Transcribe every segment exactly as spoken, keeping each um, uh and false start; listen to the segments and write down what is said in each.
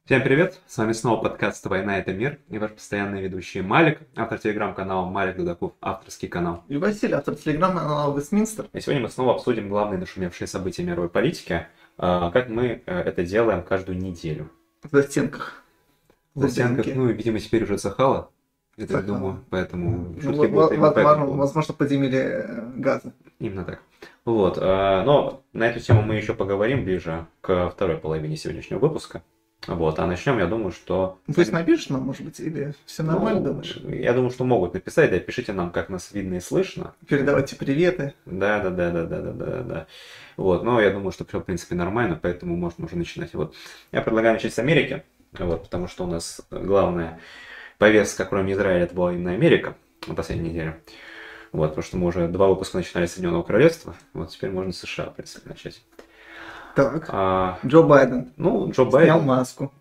Всем привет! С вами снова подкаст «Война – это мир» и ваш постоянный ведущий Малик, автор телеграм-канала Малик Дудаков, авторский канал. И Василий, автор телеграм-канала Вестминстер. И сегодня мы снова обсудим главные нашумевшие события мировой политики, как мы это делаем каждую неделю. В застенках. В застенках, ну, видимо, теперь уже Сахала, я так думаю, поэтому шутки ну, будут именно возможно, поэтому. возможно, подземелье газа. Именно так. Вот, но на эту тему мы еще поговорим ближе к второй половине сегодняшнего выпуска. Вот, а начнем, я думаю, что... То есть напишешь нам, может быть, или все нормально, ну, думаешь? Я думаю, что могут написать, да, пишите нам, как нас видно и слышно. Передавайте приветы. Да, да, да, да, да, да, да, да. Вот, но я думаю, что все, в принципе, нормально, поэтому можно уже начинать. Вот, я предлагаю начать с Америки, вот, потому что у нас главная повестка, кроме Израиля, это была именно Америка на последней неделе. Вот, потому что мы уже два выпуска начинали с Соединенного Королевства, вот теперь можно с США, в принципе, начать. Так, а, Джо Байден. Ну, Джо Байден. Снял маску.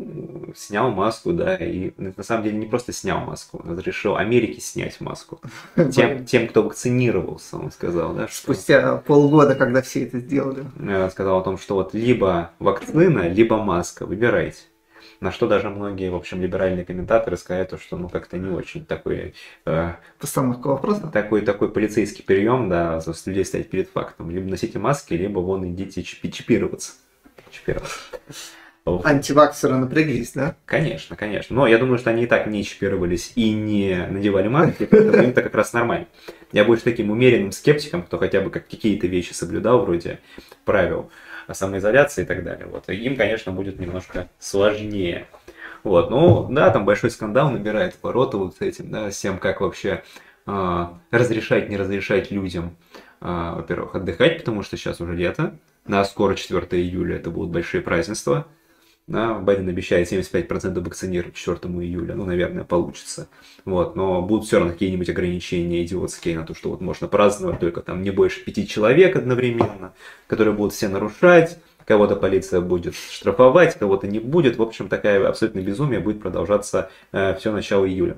Снял маску, да, и на самом деле не просто снял маску, он разрешил Америке снять маску. Тем, тем кто вакцинировался, он сказал, да. Что... Спустя полгода, когда все это сделали. Он сказал о том, что вот либо вакцина, либо маска, выбирайте. На что даже многие, в общем, либеральные комментаторы сказали, что ну как-то не очень такой... Э, Постановка вопроса? Такой, такой полицейский прием, да, заставить людей стоять перед фактом. Либо носите маски, либо вон идите чипи- чипироваться. Чипироваться. Антиваксеры напряглись, да? Конечно, конечно. Но я думаю, что они и так не чипировались и не надевали маски, поэтому им-то как раз нормально. Я больше таким умеренным скептиком, кто хотя бы как какие-то вещи соблюдал, вроде правил самоизоляции и так далее. Вот. И им, конечно, будет немножко сложнее. Вот. Ну, да, там большой скандал набирает обороты вот с этим, да, с тем, как вообще э, разрешать, не разрешать людям, э, во-первых, отдыхать, потому что сейчас уже лето, на скоро четвёртого июля это будут большие празднества. Да, Байден обещает семьдесят пять процентов вакцинировать к четвёртого июля, ну, наверное, получится. Вот, но будут все равно какие-нибудь ограничения идиотские на то, что вот можно праздновать только там не больше пяти человек одновременно, которые будут все нарушать, кого-то полиция будет штрафовать, кого-то не будет. В общем, такая абсолютно безумие будет продолжаться э, все начало июля.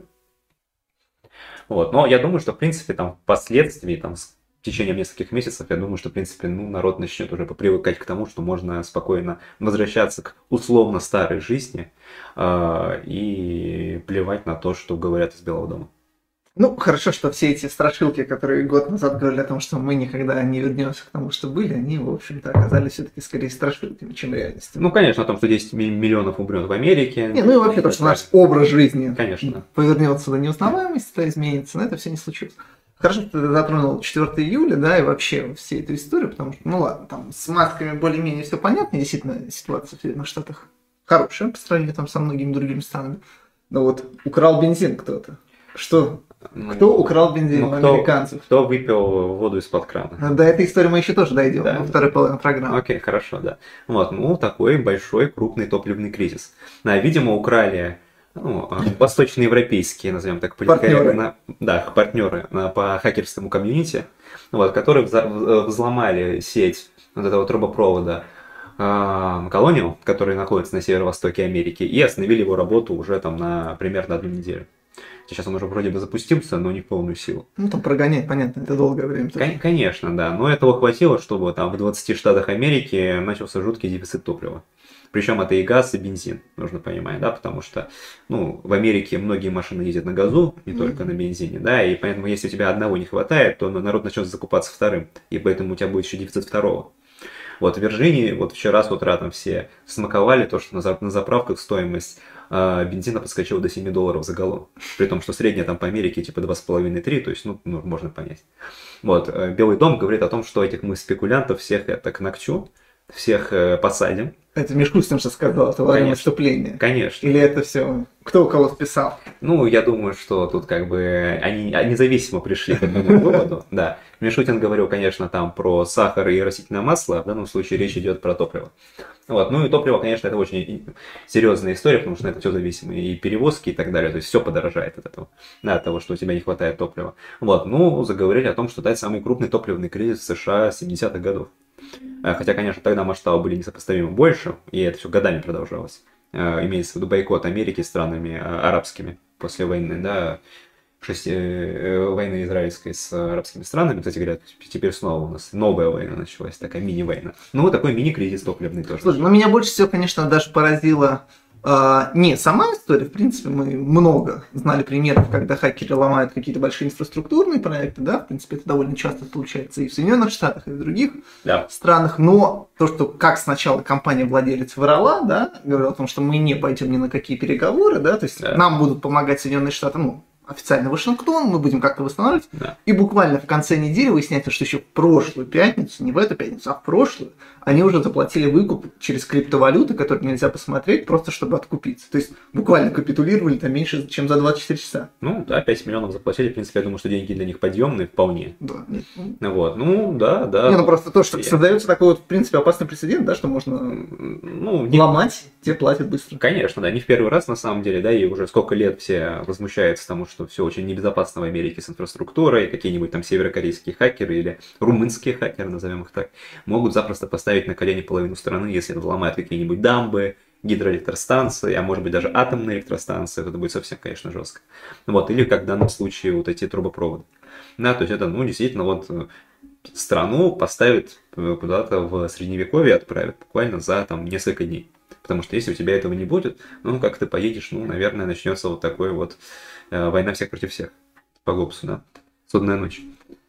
Вот, но я думаю, что, в принципе, там впоследствии, там, в течение нескольких месяцев, я думаю, что, в принципе, ну, народ начнет уже попривыкать к тому, что можно спокойно возвращаться к условно старой жизни э, и плевать на то, что говорят из Белого дома. Ну, хорошо, что все эти страшилки, которые год назад говорили о том, что мы никогда не вернемся к тому, что были, они, в общем-то, оказались все-таки скорее страшилками, чем реальностью. Ну, конечно, о том, что десять миллионов умрет в Америке. Не, ну и вообще то, что наш образ жизни конечно. повернется до неузнаваемости, то изменится, но это все не случилось. Хорошо, что ты затронул четвёртого июля, да, и вообще всей эту историю, потому что, ну ладно, там с масками более-менее все понятно, действительно, ситуация в Соединенных Штатах хорошая по сравнению там со многими другими странами. Но вот украл бензин кто-то. Что? Ну, кто украл бензин ну, у кто, американцев? Кто выпил воду из-под крана? До этой истории мы еще тоже дойдем, да. во второй половине программы. Окей, хорошо, да. Вот, ну, такой большой, крупный топливный кризис. Да, видимо, украли... Ну, восточноевропейские, назовем так, партнеры, на, да, партнеры на, по хакерскому комьюнити, вот, которые взломали сеть вот этого трубопровода э, Колониал, который находится на северо-востоке Америки, и остановили его работу уже там на примерно одну неделю. Сейчас он уже вроде бы запустился, но не в полную силу. Ну, там прогонять, понятно, это долгое время. Кон- конечно, да, но этого хватило, чтобы там в двадцати штатах Америки начался жуткий дефицит топлива. Причем это и газ, и бензин, нужно понимать, да, потому что, ну, в Америке многие машины ездят на газу, не mm-hmm. только на бензине, да, и поэтому, если у тебя одного не хватает, то народ начнет закупаться вторым, и поэтому у тебя будет еще дефицит второго. Вот в Вирджинии, вот вчера с утра там все смаковали то, что на заправках стоимость э, бензина подскочила до семи долларов за галлон, при том, что средняя там по Америке типа два с половиной - три, то есть, ну, ну, можно понять. Вот, э, Белый дом говорит о том, что этих мы спекулянтов всех это к ногтю, всех э, посадим. Это Мишустин же сказал, это во время выступления. Конечно. Или это все кто у кого списал? Ну, я думаю, что тут как бы они независимо пришли к этому выводу. Да. Мишустин говорил, конечно, там про сахар и растительное масло, в данном случае речь идет про топливо. Вот. Ну и топливо, конечно, это очень серьезная история, потому что это все зависимо и перевозки и так далее, то есть все подорожает от этого, да, от того, что у тебя не хватает топлива. Вот. Ну, заговорили о том, что это самый крупный топливный кризис в США семидесятых годов. Хотя, конечно, тогда масштабы были несопоставимо больше, и это все годами продолжалось. Имеется в виду бойкот Америки странами арабскими после войны, да, шести, войны израильской с арабскими странами. Кстати говоря, теперь снова у нас новая война началась, такая мини-война. Ну, такой мини-кризис топливный тоже. Слушай, ну меня больше всего, конечно, даже поразило А, не, сама история, в принципе, мы много знали примеров, когда хакеры ломают какие-то большие инфраструктурные проекты, да, в принципе, это довольно часто случается и в Соединенных Штатах, и в других да. странах, но то, что как сначала компания-владелец врала, да, говорила о том, что мы не пойдем ни на какие переговоры, да, то есть да. нам будут помогать Соединенные Штаты, ну, официально Вашингтон, мы будем как-то восстанавливать, да. и буквально в конце недели выясняется, что еще в прошлую пятницу, не в эту пятницу, а в прошлую, они уже заплатили выкуп через криптовалюты, которые нельзя посмотреть, просто чтобы откупиться. То есть буквально капитулировали там меньше, чем за двадцать четыре часа. Ну да, пять миллионов заплатили, в принципе, я думаю, что деньги для них подъемные вполне. Да, нет. Вот, ну да, да. Не, ну просто то, что я... создается такой вот, в принципе, опасный прецедент, да, что можно ну, не... ломать, те платят быстро. Конечно, да, не в первый раз на самом деле, да, и уже сколько лет все возмущаются тому, что все очень небезопасно в Америке с инфраструктурой, какие-нибудь там северокорейские хакеры или румынские хакеры, назовем их так, могут запросто поставить на колени половину страны, если взломают какие-нибудь дамбы, гидроэлектростанции, а может быть даже атомные электростанции, это будет совсем, конечно, жестко. Вот, или как в данном случае вот эти трубопроводы. Да, то есть это, ну, действительно, вот страну поставят куда-то в средневековье, отправят буквально за там несколько дней. Потому что если у тебя этого не будет, ну, как ты поедешь, ну, наверное, начнется вот такой вот э, война всех против всех по Гоббсу, да, судная ночь.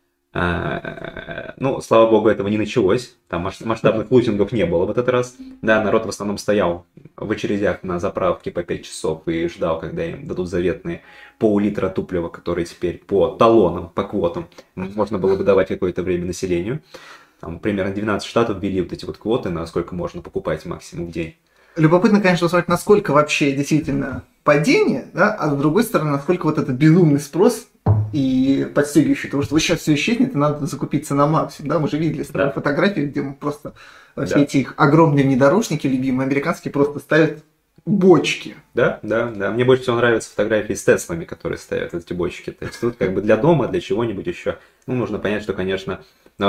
А, ну, слава богу, этого не началось, там масштабных лутингов не было в этот раз. Да, народ в основном стоял в очередях на заправке по пять часов и ждал, когда им дадут заветные пол-литра топлива, которые теперь по талонам, по квотам можно было бы давать какое-то время населению. Там примерно двенадцать штатов ввели вот эти вот квоты, на сколько можно покупать максимум в день. Любопытно, конечно, посмотреть, насколько вообще действительно падение, да, а с другой стороны, насколько вот этот безумный спрос и подстегивающий того, что вот сейчас все исчезнет, и надо закупиться на максимум, да, мы же видели старые да. фотографии, где мы просто да. все эти их огромные внедорожники любимые американские просто ставят бочки. Да, да, да. Мне больше всего нравятся фотографии с Теслами, которые ставят эти бочки. То есть тут как бы для дома, для чего-нибудь еще. Ну, нужно понять, что, конечно,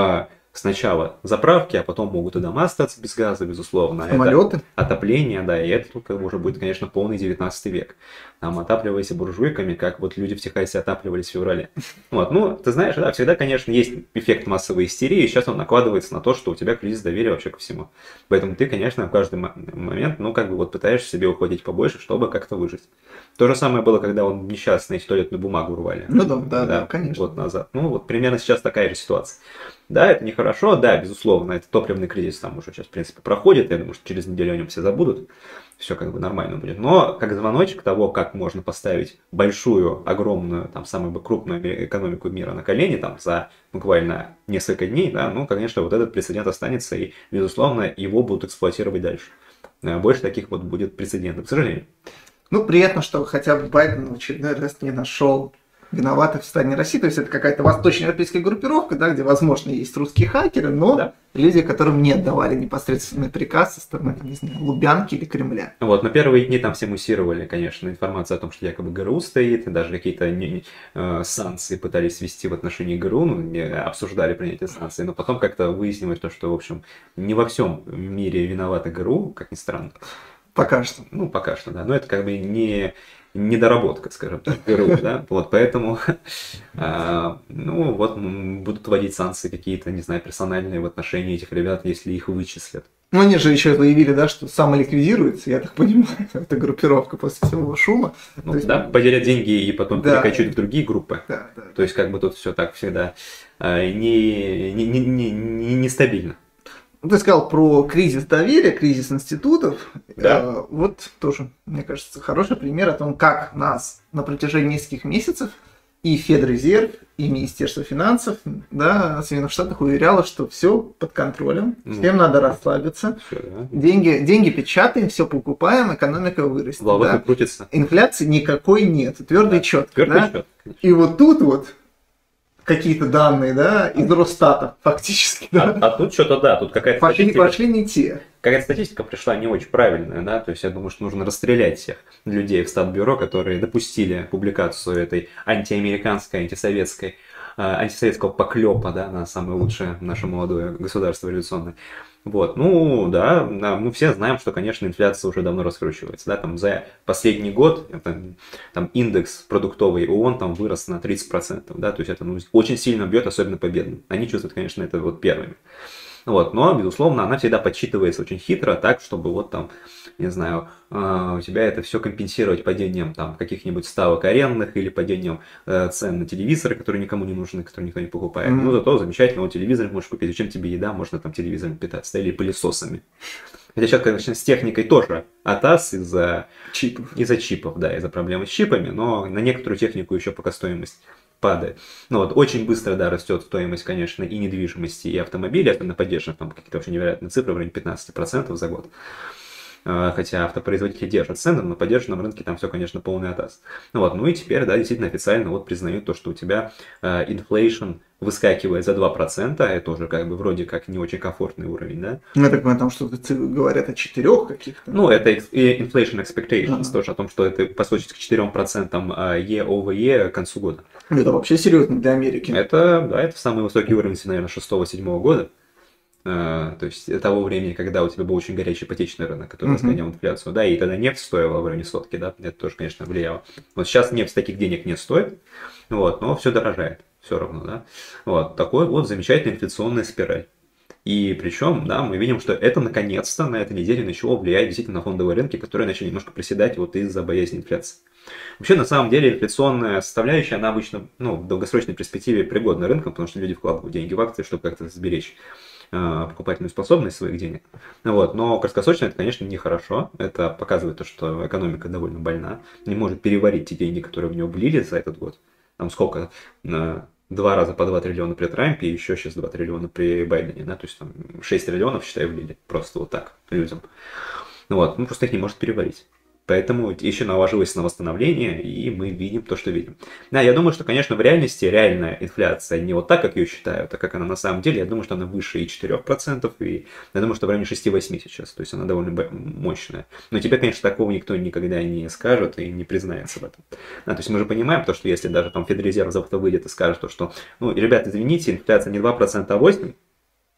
сначала заправки, а потом могут и дома остаться без газа, безусловно. Самолеты. Это отопление, да, и это тут как бы уже будет, конечно, полный девятнадцатый век. Там отапливайся буржуйками, как вот люди в Техасе отапливались в феврале. Вот, ну, ты знаешь, да, всегда, конечно, есть эффект массовой истерии, и сейчас он накладывается на то, что у тебя кризис доверия вообще ко всему. Поэтому ты, конечно, в каждый момент, ну, как бы вот пытаешься себе уходить побольше, чтобы как-то выжить. То же самое было, когда он несчастный туалетную бумагу рвали. Ну да, да, да, конечно. Год назад. Ну, вот примерно сейчас такая же ситуация. Да, это нехорошо, да, безусловно, это топливный кризис там уже сейчас, в принципе, проходит, я думаю, что через неделю о нем все забудут, все как бы нормально будет. Но как звоночек того, как можно поставить большую, огромную, там, самую крупную экономику мира на колени, там, за буквально несколько дней, да, ну, конечно, вот этот прецедент останется, и, безусловно, его будут эксплуатировать дальше. Больше таких вот будет прецедентов, к сожалению. Ну, приятно, что хотя бы Байден в очередной раз не нашел виноватых в состоянии России. То есть это какая-то восточноевропейская группировка, да, где, возможно, есть русские хакеры, но да. люди, которым не отдавали непосредственный приказ со стороны, не знаю, Лубянки или Кремля. Вот, на первые дни там все муссировали, конечно, информацию о том, что якобы ГРУ стоит, и даже какие-то не, не, э, санкции пытались ввести в отношении ГРУ, ну, не, обсуждали принятие санкций, но потом как-то выяснилось то, что, в общем, не во всем мире виновата ГРУ, как ни странно. Пока что. Ну, пока что, да. Но это как бы не недоработка, скажем так, ГРУ, да. Вот поэтому, а, ну, вот будут вводить санкции какие-то, не знаю, персональные в отношении этих ребят, если их вычислят. Ну, они же еще заявили, да, что самоликвидируется, я так понимаю, эта группировка после всего шума. Ну, есть... да, поделят деньги и потом да. перекочуют в другие группы. Да, да. То есть, как бы тут все так всегда а, не, не, не, не, не, нестабильно. Ты сказал про кризис доверия, кризис институтов. Да. Вот тоже, мне кажется, хороший пример о том, как нас на протяжении нескольких месяцев и Федрезерв, и Министерство финансов, да, Соединенных Штатах уверяло, что все под контролем, всем ну, надо расслабиться, все, да. деньги, деньги печатаем, все покупаем, экономика вырастет. Глава да. крутится. Инфляции никакой нет, твердый да. четко. Твердый да? четко, и вот тут вот какие-то данные, да, из Росстата фактически. Да? А, а тут что-то, да, тут какая-то пошли, статистика. Пошли не те. Какая-то статистика пришла не очень правильная, да, то есть я думаю, что нужно расстрелять всех людей в Статбюро, которые допустили публикацию этой антиамериканской, антисоветской, э, антисоветского поклепа, да, на самое лучшее наше молодое государство революционное. Вот, ну, да, мы все знаем, что, конечно, инфляция уже давно раскручивается, да, там за последний год там, там индекс продуктовый ООН там вырос на тридцать процентов, да, то есть это ну, очень сильно бьет, особенно по бедным. Они чувствуют, конечно, это вот первыми. Вот, но, безусловно, она всегда подсчитывается очень хитро, так, чтобы вот там, не знаю, у тебя это все компенсировать падением там каких-нибудь ставок арендных или падением э, цен на телевизоры, которые никому не нужны, которые никто не покупает. Mm-hmm. Ну, зато замечательного телевизора можешь купить. Зачем тебе еда? Можно там телевизором питаться, или пылесосами. Хотя сейчас, конечно, с техникой тоже атас из-за чипов. Из-за чипов, да, из-за проблемы с чипами, но на некоторую технику еще пока стоимость падает. Ну вот, очень быстро, да, растет стоимость, конечно, и недвижимости, и автомобилей, особенно поддержанных, там какие-то очень невероятные цифры, в районе пятнадцать процентов за год. Хотя автопроизводители держат цены, но на поддержанном рынке там все, конечно, полный атас. Ну вот, ну и теперь, да, действительно официально вот признают то, что у тебя инфлейшн выскакивает за два процента, это уже как бы вроде как не очень комфортный уровень, да? Ну, я так понимаю, там что-то говорят о четырех каких-то. Ну, это inflation expectations, ага. тоже о том, что это подскочит к четырем процентам year over year к концу года. Это вообще серьезно для Америки. Это, да, это самый высокий уровень, наверное, шестого-седьмого года. Uh, то есть того времени, когда у тебя был очень горячий ипотечный рынок, который uh-huh. разгонял инфляцию, да, и тогда нефть стоила в районе сотки, да, это тоже, конечно, влияло. Вот сейчас нефть таких денег не стоит, вот, но все дорожает, все равно, да. Вот, такой вот замечательная инфляционная спираль. И причем, да, мы видим, что это наконец-то на этой неделе начало влиять действительно на фондовые рынки, которые начали немножко приседать вот из-за боязни инфляции. Вообще, на самом деле, инфляционная составляющая, она обычно, ну, в долгосрочной перспективе пригодна рынкам, потому что люди вкладывают деньги в акции, чтобы как-то сберечь покупательную способность своих денег. Вот. Но краткосрочно это, конечно, нехорошо. Это показывает то, что экономика довольно больна, не может переварить те деньги, которые в нее влили за этот год. Там сколько? Два раза по два триллиона при Трампе и еще сейчас два триллиона при Байдене. Да? То есть там шесть триллионов, считай, влили. Просто вот так людям. Вот. Ну, просто их не может переварить. Поэтому еще наложилось на восстановление, и мы видим то, что видим. Да, я думаю, что, конечно, в реальности реальная инфляция не вот так, как ее считают, а как она на самом деле. Я думаю, что она выше и четырех процентов, и я думаю, что в районе шести-восьми сейчас. То есть она довольно мощная. Но тебе, конечно, такого никто никогда не скажет и не признается в этом. Да, то есть мы же понимаем то, что если даже там Федрезерв завтра выйдет и скажет, то, что, ну, ребята, извините, инфляция не два процента, а восемь процентов,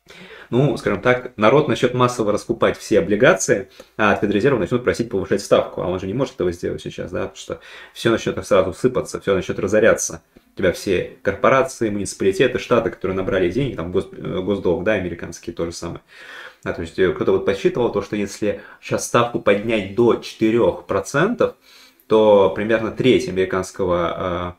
ну, скажем так, народ начнет массово раскупать все облигации, а от Федрезерва начнут просить повышать ставку. А он же не может этого сделать сейчас, да, потому что все начнет сразу сыпаться, все начнет разоряться. У тебя все корпорации, муниципалитеты, штаты, которые набрали деньги, там гос, госдолг, да, американские, то же самое. Да, то есть кто-то вот подсчитывал то, что если сейчас ставку поднять до четырёх процентов, то примерно треть американского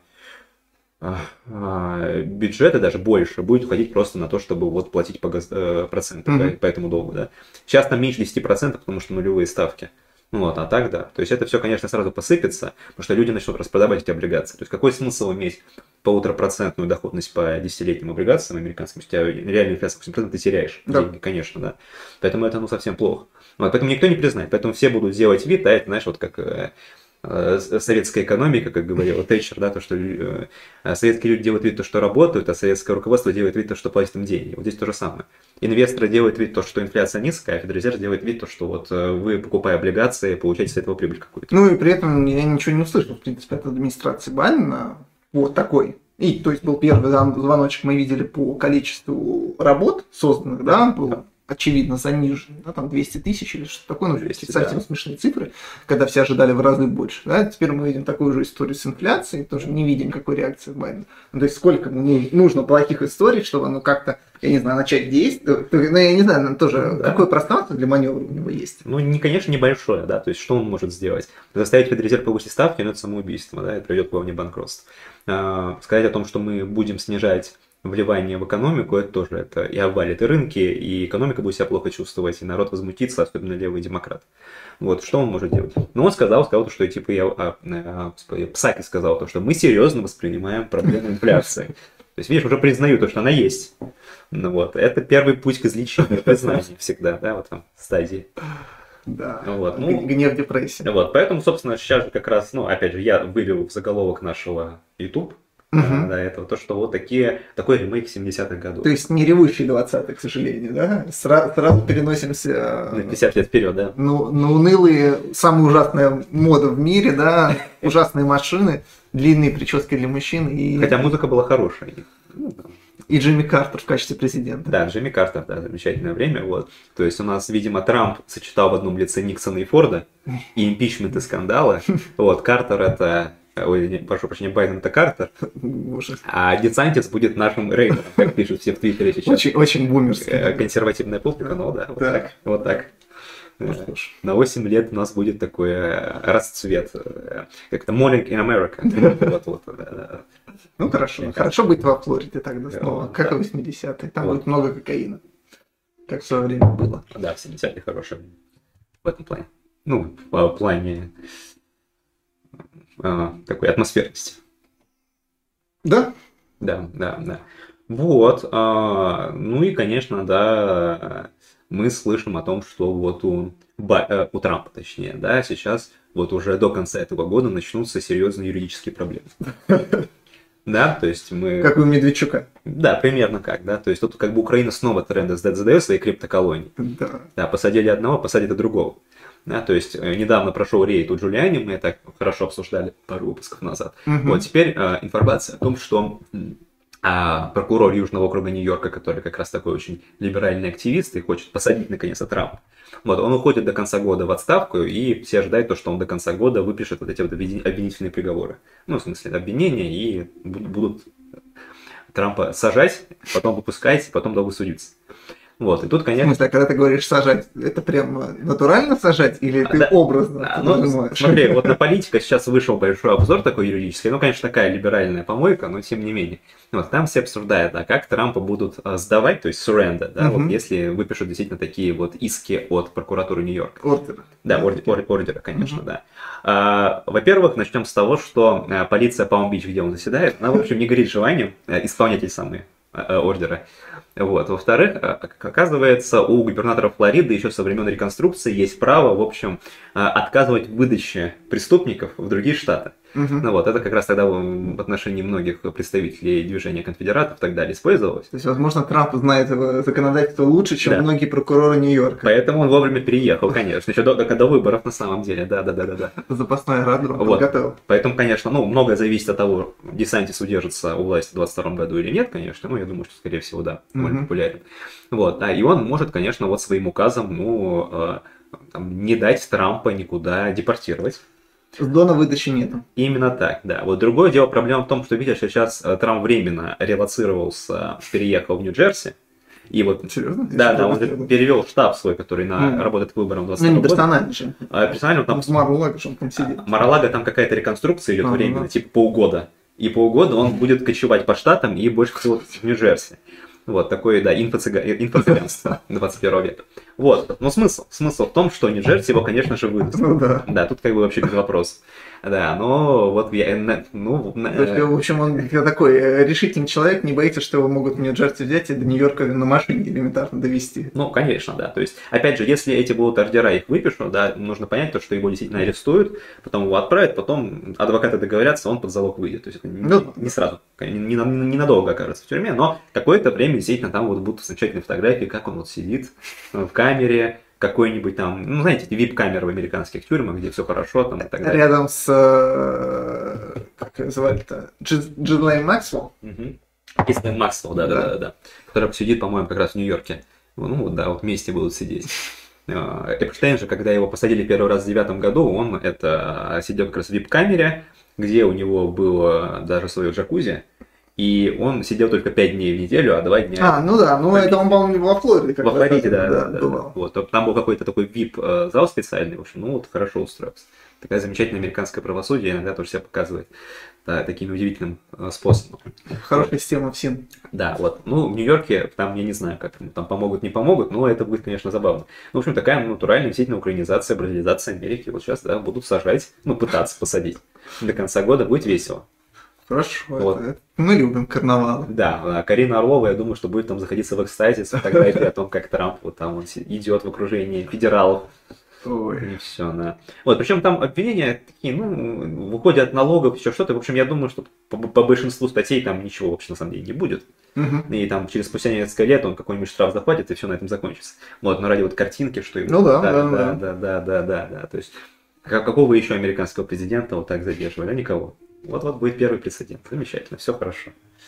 бюджета, даже больше, будет уходить просто на то, чтобы вот платить по газ... проценты mm-hmm. по, по этому долгу. Да? Сейчас там меньше десяти процентов, потому что нулевые ставки. Ну вот, а так да. То есть это все, конечно, сразу посыпется, потому что люди начнут распродавать эти облигации. То есть какой смысл иметь полуторапроцентную доходность по десятилетним облигациям американским, если у тебя реальная инфляция восемь процентов, ты теряешь да. деньги, конечно, да. Поэтому это ну совсем плохо. Вот, поэтому никто не признает, поэтому все будут делать вид, да, это, знаешь, вот как советская экономика, как говорила Тэтчер, да, то, что э, советские люди делают вид, то, что работают, а советское руководство делает вид, то, что платит им деньги. Вот здесь то же самое. Инвесторы делают вид, то, что инфляция низкая, а Федрезерв делает вид, то, что вот вы, покупая облигации, получаете с этого прибыль какую-то. Ну и при этом я ничего не услышал, в принципе, от администрации Байдена вот такой. И, то есть был первый звоночек, мы видели по количеству работ созданных, да, был очевидно занижен, да, там двести тысяч или что-то такое, ну, двести, совсем да. смешные цифры, когда все ожидали в разы больше, да, теперь мы видим такую же историю с инфляцией, тоже не видим какой реакции Байдена. Ну, то есть сколько ну, нужно плохих историй, чтобы оно как-то, я не знаю, начать действовать, ну, я не знаю, тоже, да. какое пространство для маневра у него есть. Ну, не, конечно, небольшое, да, то есть что он может сделать? Заставить Федрезерв повысить ставки, но это самоубийство, да, это приведет к волне банкротства. А, сказать о том, что мы будем снижать вливание в экономику, это тоже это и обвалит и рынки, и экономика будет себя плохо чувствовать, и народ возмутится, особенно левый демократ. Вот, что он может делать? Ну, он сказал, сказал, что типа я, а, а, Псаки сказал, то, что мы серьезно воспринимаем проблему инфляции. То есть, видишь, уже признаю то, что она есть. Ну, вот, это первый путь к излечению, признания всегда, да, вот там, стадии. Да, вот, ну, гнев, депрессия. Вот, поэтому, собственно, сейчас же как раз, ну, опять же, я вывел в заголовок нашего YouTube, Uh-huh. до этого, то, что вот такие, такой ремейк семидесятых годов. То есть не ревущий двадцатый, к сожалению, да? Сра- сразу переносимся на пятьдесят лет вперед, да? Ну, на унылые, самая ужасная мода в мире, да, ужасные машины, длинные прически для мужчин. И... Хотя музыка была хорошая. И Джимми Картер в качестве президента. Да, Джимми Картер, да, замечательное время. Вот. То есть у нас, видимо, Трамп сочетал в одном лице Никсона и Форда, и импичмент, и скандалы. Вот, Картер это Ой, не, прошу прощения, Байден это Картер, Боже. а Десантис будет нашим Рейганом, как пишут все в Твиттере сейчас. Очень, очень бумерский. Э, Консервативная публика, ну да, вот Да. так. Вот так. Ну Э, что ж. На восемь лет у нас будет такой э, расцвет. э, Как-то Morning in America. Вот, вот, да, да. Ну хорошо. Мне Хорошо быть во Флориде тогда Да, снова, да. как и восьмидесятые. Там Вот. будет много кокаина. Как в свое время было. Да, в семидесятые хорошие в этом плане. Ну, в плане э, такой атмосферности. Да? Да, да, да. Вот. а, Ну и, конечно, да, мы слышим о том, что вот у, Ба- э, у Трампа, точнее, да, сейчас вот уже до конца этого года начнутся серьезные юридические проблемы. Да, то есть мы... Как у Медведчука. Да, примерно как, да. То есть тут как бы Украина снова тренды задает свои криптоколонии. Да. Да, посадили одного, посадили другого. Да, то есть э, недавно прошел рейд у Джулиани, мы это хорошо обсуждали пару выпусков назад. Мгм. Вот теперь э, информация о том, что м, а, прокурор Южного округа Нью-Йорка, который как раз такой очень либеральный активист и хочет посадить наконец-то Трампа, вот, он уходит до конца года в отставку, и все ожидают то, что он до конца года выпишет вот эти вот обвини- обвинительные приговоры. Ну, в смысле, обвинения, и бу- будут Трампа сажать, потом выпускать, потом долго судиться. Вот, и тут, В конечно... смысле, а когда ты говоришь сажать, это прям натурально сажать или ты Да. образно А, ну, подразумеваешь? смотри, вот на политика сейчас вышел большой обзор такой юридический, ну, конечно, такая либеральная помойка, но тем не менее. Вот, там все обсуждают, а как Трампа будут а, сдавать, то есть surrender, да, Мгм. вот если выпишут действительно такие вот иски от прокуратуры Нью-Йорка. Ордер. Да, ордер, ор- ордера, конечно, да. А, во-первых, начнем с того, что а, полиция Палм-Бич, где он заседает, она, в общем, не горит желанием а, исполнять эти самые а, а, ордеры. Вот. Во-вторых, а, как оказывается, у губернатора Флориды еще со времен реконструкции есть право, в общем, а, отказывать в выдаче преступников в другие штаты. Мгм. Ну вот, это как раз тогда в в отношении многих представителей движения конфедератов и так далее использовалось. То есть, возможно, Трамп знает его законодательство лучше, чем Да. многие прокуроры Нью-Йорка. Поэтому он вовремя переехал, конечно, еще до, до, до выборов на самом деле, да-да-да-да. Запасной аэродром Вот. подготовил. Поэтому, конечно, ну, многое зависит от того, Десантис удержится у власти в двадцать втором году или нет, конечно. Ну, я думаю, что, скорее всего, да, довольно Мгм. популярен. Вот, да, и он может, конечно, вот своим указом, ну, э, там, не дать Трампа никуда депортировать. Сдона выдачи нету. Именно так, да. Вот другое дело, проблема в том, что, видишь, сейчас э, Трамп временно релоцировался, переехал в Нью-Джерси, и вот... Серьезно? Да, да, он же перевел штаб свой, который на, Мгм. работает к выборам Ну, двадцать не второго года. персонально же. А персонально там Там с Марлага же он там сидит. Маралага, там какая-то реконструкция идет Ага. временно, типа полгода. И полгода он будет кочевать по штатам и больше всего в Нью-Джерси. Вот, такое, да, инфо-цыга- инфо-цыганство двадцать первого века. Вот, но смысл? Смысл в том, что Нью-Джерси его, конечно же, выдаст. Ну да. Да, тут как бы вообще без вопросов. Да, но вот я, на- ну, на- То есть, в общем, он такой э, решительный человек, не боится, что его могут в Нью-Джерси взять и до Нью-Йорка на машине элементарно довести. ну, конечно, да. То есть, опять же, если эти будут ордера, их выпишут, да, нужно понять то, что его действительно арестуют, потом его отправят, потом адвокаты договорятся, он под залог выйдет. То есть, это не, Ну, не сразу, не, не на- ненадолго окажется в тюрьме, но какое-то время действительно там вот будут замечательные фотографии, как он вот сидит в камере, какой-нибудь там, ну, знаете, эти вип-камеры в американских тюрьмах, где все хорошо там и так далее. Рядом с... э, Как ее звали-то? Дж- Джиллайн Максвелл? Угу. Кристен Максвелл, да, да, да, да, да. Который сидит, по-моему, как раз в Нью-Йорке. Ну, вот, да, вот вместе будут сидеть. А, Эпштейн же, когда его посадили первый раз в девятом году, он это сидел как раз в вип-камере, где у него было даже свое джакузи, и он сидел только пять дней в неделю, а два дня... А, ну да, ну это он, по-моему, во Флориде. как Во раз, Флориде, да, да, да, бывал. да. Вот. Там был какой-то такой вип-зал специальный, в общем, ну вот хорошо устроился. Такая замечательная американское правосудие иногда тоже себя показывает, да, таким удивительным э, способом. Хорошая система в СИН. Да, вот. Ну, в Нью-Йорке, там, я не знаю, как ему там помогут, не помогут, но это будет, конечно, забавно. Ну, в общем, такая натуральная, действительно, украинизация, бразилизация Америки. Вот сейчас, да, будут сажать, ну, пытаться посадить. До конца года будет весело. Хорошо. Вот. это- Мы любим карнавалы. Да, а Карина Орлова, я думаю, что будет там заходиться в экстазе с фотографией о том, как Трамп вот там он си- идет в окружении федералов. Ой. И все, да. Вот, причем там обвинения такие, ну, в уходе от налогов, еще что-то. В общем, я думаю, что по, по большинству статей там ничего вообще на самом деле не будет. Мгм. И там через спустя несколько лет он какой-нибудь штраф захватит, и все на этом закончится. Вот, но ради вот картинки, что ему... Ну да, да, да, да, да. да, да, да, да, да. То есть, как- какого еще американского президента вот так задерживали? А никого. Вот-вот будет первый прецедент. Замечательно, все хорошо.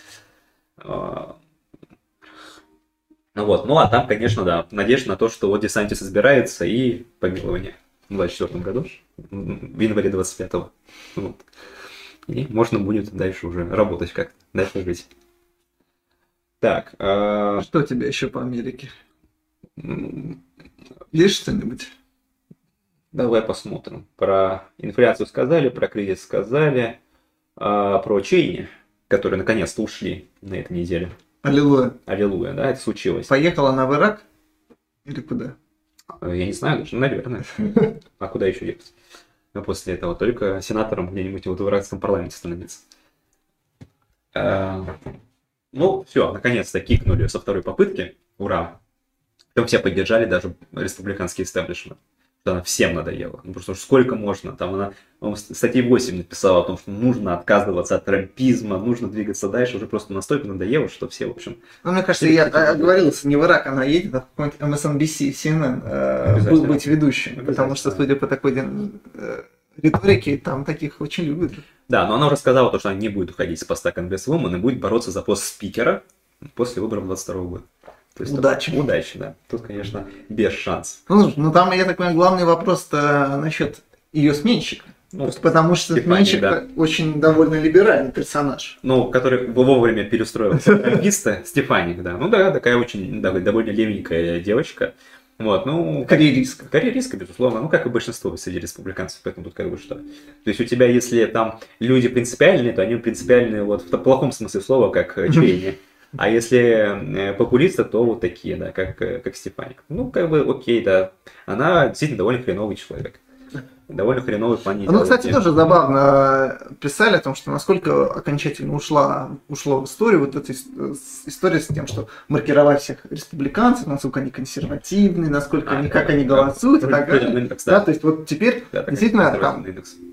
А, Ну вот, ну а там, конечно, да, надежда на то, что вот Десантис избирается и помилование в двадцать четвёртом году, в январе двадцать пятого. Вот. И можно будет дальше уже работать как-то, дальше жить. Так. Э... Что у тебя еще по Америке? Есть что-нибудь? Давай посмотрим. Про инфляцию сказали, про кризис сказали, а про Чейни, которые наконец-то ушли на этой неделе. Аллилуйя. Аллилуйя, да, это случилось. Поехала она в Ирак? Или куда? Я не знаю, даже, наверное. А куда еще ехать? А после этого только сенатором где-нибудь вот в иракском парламенте становиться. Ну, все, наконец-то кикнули со второй попытки. Ура! Там все поддержали, даже республиканский истеблишмент. Она всем надоела. Ну, потому что сколько можно. Там она, по-моему, статьи восемь написала о том, что нужно отказываться от трампизма, нужно двигаться дальше. Уже просто настолько надоело, что все, в общем... Ну, мне кажется, я оговорился, не в Ирак она едет, а в какой-нибудь эм эс эн би си, си эн эн э, быть ведущим. Потому что, судя по такой э, риторике, там таких очень любят. Да, но она уже сказала, то, что она не будет уходить с поста конгрессвумен и будет бороться за пост спикера после выборов двадцать второго года. То есть, удачи. Так, удачи, да. Тут, конечно, без шансов. Ну, ну там, я так понимаю, главный вопрос-то насчет ее сменщика. Ну, потому что Стефани, сменщик да. очень довольно либеральный персонаж. Ну, который вовремя перестроился. Трамписта Стефаник, да. Ну да, такая очень да, довольно левенькая девочка. Вот, ну... Карьеристка. Карьеристка, безусловно. Ну, как и большинство среди республиканцев, поэтому тут как бы что. То есть у тебя, если там люди принципиальные, то они принципиальные вот в плохом смысле слова, как Чейни. А если популисты, то вот такие, да, как, как Стефаник. Ну, как бы, окей, да. Она действительно довольно хреновый человек. Довольно хреновый в плане. Ну, кстати, тоже забавно писали о том, что насколько окончательно ушла, ушло в историю вот эта история с тем, что маркировать всех республиканцев, насколько они консервативны, насколько а, они, да, как да, они да, голосуют да, и так далее. Индекс, да. Да, то есть вот теперь да, действительно там,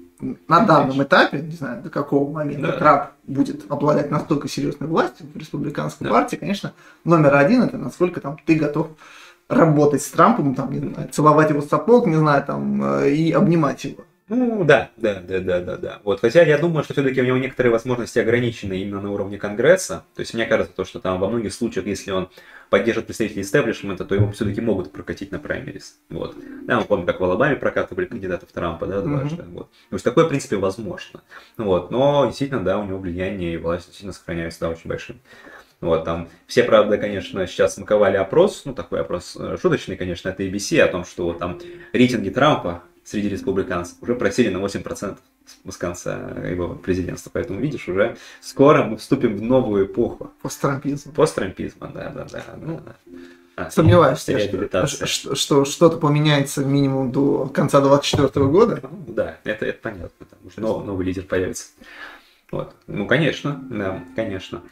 на данном этапе, не знаю, до какого момента да. Трамп будет обладать настолько серьезной властью в республиканской да. партии, конечно, номер один это насколько там ты готов работать с Трампом, там, не знаю, целовать его сапог, не знаю, там, и обнимать его. Ну, да, да, да, да, да, да. Вот, хотя я думаю, что все-таки у него некоторые возможности ограничены именно на уровне Конгресса. То есть мне кажется, то, что там во многих случаях, если он поддержит представителей истеблишмента, то его все-таки могут прокатить на праймерис. Вот. Да, мы помним, как в Алабаме прокатывали кандидатов Трампа, да, дважды. Mm-hmm. Вот. То есть такое, в принципе, возможно. Вот. Но действительно, да, у него влияние и власть действительно сохраняется, да, очень большим. Вот, там все, правда, конечно, сейчас смаковали опрос, ну, такой опрос шуточный, конечно, это эй би си, о том, что вот, там рейтинги Трампа среди республиканцев уже просели на восемь процентов с конца его президентства. Поэтому, видишь, уже скоро мы вступим в новую эпоху. Посттрампизма. Посттрампизма, да, да, да. Ну, а, сомневаюсь, что, что, что что-то поменяется минимум до конца двадцать четвёртого года. Ну, да, это, это понятно, потому что новый, новый лидер появится. Вот. Ну, конечно, да, конечно.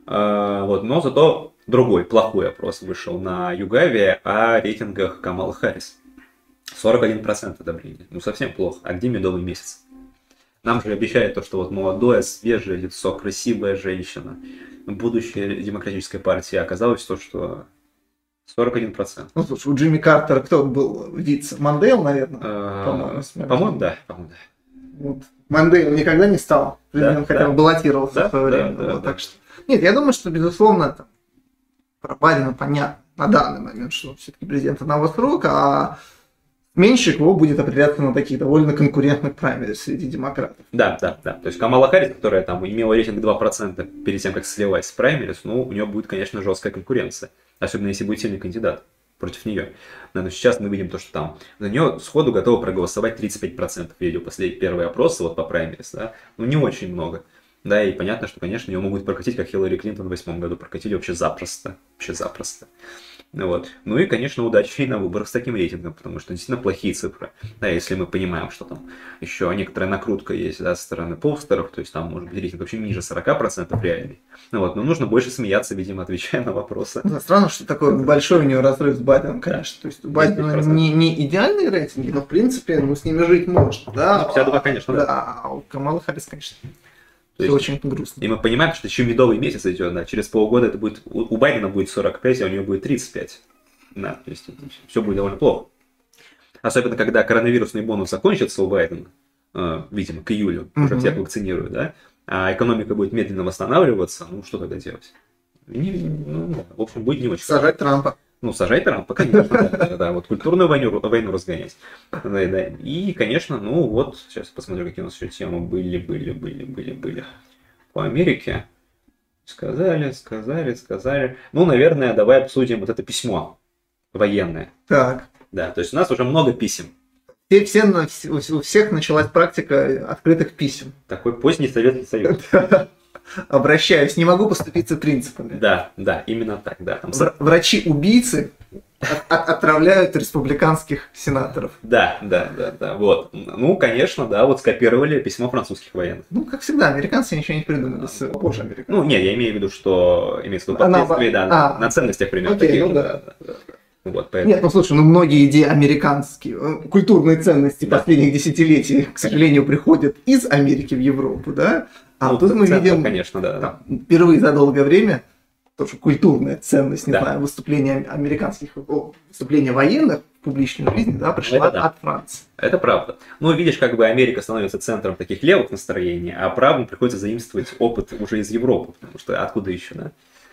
Uh, вот, но зато другой, плохой опрос вышел на YouGov о рейтингах Камалы Харрис. сорок один процент одобрения. Ну, совсем плохо. А где медовый месяц? Нам же обещают то, что вот молодое, свежее лицо, красивая женщина, будущее демократической партии. Оказалось то, что сорок один процент. Ну, слушай, у Джимми Картера кто был вице? Мандейл, наверное? Uh, по-моему, по-моему, да. По-моему, да. Вот. Мандейл никогда не стал. Да, хотя бы да. баллотировался да, в свое время. Да, да, вот, да. Так что... Нет, я думаю, что, безусловно, там, про Байдена понятно на данный момент, что он все-таки президент одного срока, а меньшик его будет определяться на таких довольно конкурентных праймерис среди демократов. Да, да, да. То есть Камала Харрис, которая там имела рейтинг два процента перед тем, как слилась с праймерис, ну, у нее будет, конечно, жесткая конкуренция. Особенно если будет сильный кандидат против нее. Но сейчас мы видим то, что там за нее сходу готовы проголосовать тридцать пять процентов. Я видел последний первый опрос вот по праймерис, да, ну, не очень много. Да, и понятно, что, конечно, ее могут прокатить, как Хиллари Клинтон в восьмом году прокатили вообще запросто. Вообще запросто. Вот. Ну и, конечно, удачи на выборах с таким рейтингом, потому что действительно плохие цифры. Да, если мы понимаем, что там еще некоторая накрутка есть, да, со стороны полстеров, то есть там может быть рейтинг вообще ниже сорок процентов реальный. Ну вот, но нужно больше смеяться, видимо, отвечая на вопросы. Да, странно, что такой большой у него разрыв с Байденом, конечно. Да. То есть у Байдена не, не идеальные рейтинги, но в принципе ну, с ними жить можно. Да? пятьдесят два, конечно, да. Да, а у Камалы Харрис, конечно. То есть, очень грустно. И мы понимаем, что еще медовый месяц идет, да, через полгода это будет, у Байдена будет сорок пять, а у него будет тридцать пять. Да, то есть все будет довольно плохо. Особенно, когда коронавирусный бонус закончится у Байдена, э, видимо, к июлю, уже mm-hmm. всех вакцинируют, да, а экономика будет медленно восстанавливаться, ну что тогда делать? Не, ну, в общем, будет не очень. Сажать Трампа. Ну, сажать Трампа, конечно, да, да, да, вот культурную войну, войну разгонять. Да, да. И, конечно, ну вот, сейчас посмотрю, какие у нас еще темы были, были, были, были, были по Америке. Сказали, сказали, сказали. Ну, наверное, давай обсудим вот это письмо военное. Так. Да, то есть у нас уже много писем. Все, все, у всех началась практика открытых писем. Такой поздний Советский Союз. Обращаюсь, не могу поступиться принципами. Да, да, именно так, да. Там... Врачи-убийцы отравляют республиканских сенаторов. Да, да, да, да, вот. Ну, конечно, да, вот скопировали письмо французских военных. Ну, как всегда, американцы ничего не придумали. Позже американцы. Ну, нет, я имею в виду, что имеется в виду последствия, да, а, на ценностях примерно окей, таких. Ну, да. Да, да, да. Вот, поэтому... Нет, ну слушай, ну многие идеи американские, культурные ценности да. последних десятилетий, к сожалению, приходят из Америки в Европу, да? А ну, тут мы центр, видим, конечно, да, там, да. впервые за долгое время, тоже культурная ценность, не да. знаю, выступления американских, о, выступления военных в публичной жизни, да, пришла да. от Франции. Это правда. Ну, видишь, как бы Америка становится центром таких левых настроений, а правым приходится заимствовать опыт уже из Европы, потому что откуда еще, да?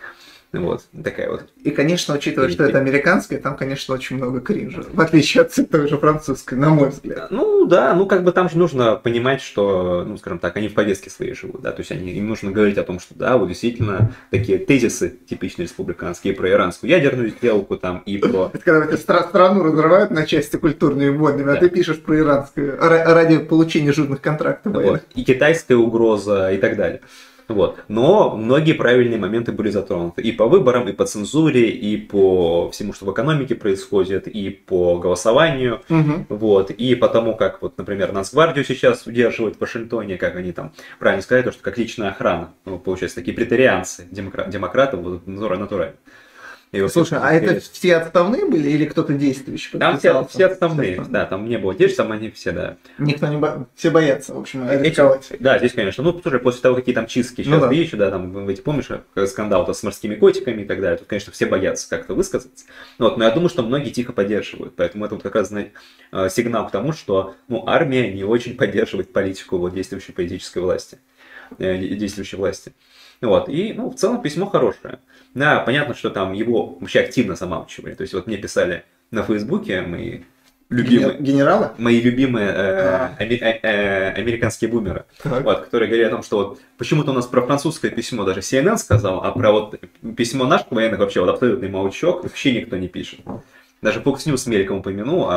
Вот, такая вот. И, конечно, учитывая, что это американское, там, конечно, очень много кринжа, в отличие от той же французской, на мой взгляд. Ну, да, ну, как бы там же нужно понимать, что, ну, скажем так, они в повестке своей живут, да, то есть они, им нужно говорить о том, что, да, вот действительно такие тезисы типично республиканские про иранскую ядерную сделку там и про... Это когда эти страну разрывают на части культурными и водными, а ты пишешь про иранскую ради получения жирных контрактов. Вот. И китайская угроза и так далее. Вот. Но многие правильные моменты были затронуты и по выборам, и по цензуре, и по всему, что в экономике происходит, и по голосованию, угу. вот, и по тому, как, вот, например, Нацгвардию сейчас удерживают в Вашингтоне, как они там правильно сказали, то, что как личная охрана, ну, получается, такие претарианцы, демокра- демократы, вот, натурально. Слушай, а это все отставные были или кто-то действующий? Там все, все отставные, да, там не было действий, там они все, да. Никто не бо... все боятся, в общем, рисковать. Да, здесь, конечно, ну, слушай, после того, какие там чистки сейчас ну, да. еще, да, там, вы помнишь, скандал-то с морскими котиками и так далее, тут, конечно, все боятся как-то высказаться, вот, но я думаю, что многие тихо поддерживают, поэтому это вот как раз сигнал к тому, что, ну, армия не очень поддерживает политику вот действующей политической власти, действующей власти. Вот, и, ну, в целом письмо хорошее. Да, понятно, что там его вообще активно замалчивали. То есть, вот мне писали на Фейсбуке мои любимые... Генералы? Мои любимые э, ами, э, э, американские бумеры, вот, которые говорят о том, что вот почему-то у нас про французское письмо даже си эн эн сказал, а про вот письмо наших военных вообще вот абсолютный молчок, вообще никто не пишет. Даже Fox News мельком упомянул,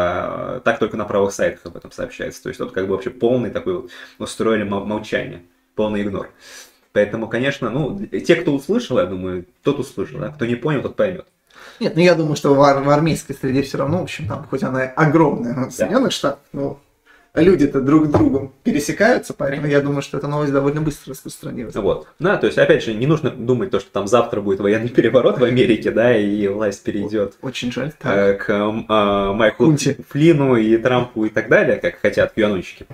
а так только на правых сайтах об этом сообщается. То есть, вот как бы вообще полный такой вот устроили молчание, полный игнор. Поэтому, конечно, ну, те, кто услышал, я думаю, тот услышал, а кто не понял, тот поймет. Нет, ну я думаю, что в, ар- в армейской среде все равно, в общем, там, хоть она огромная, в Соединенных Штатах, но люди-то друг с другом пересекаются, поэтому я думаю, что эта новость довольно быстро распространилась. Вот. Да, то есть, опять же, не нужно думать, то, что там завтра будет военный переворот в Америке, да, и власть перейдет Очень жаль, э, к э, Майклу Хунти. Флину и Трампу и так далее, как хотят кьюанонщики.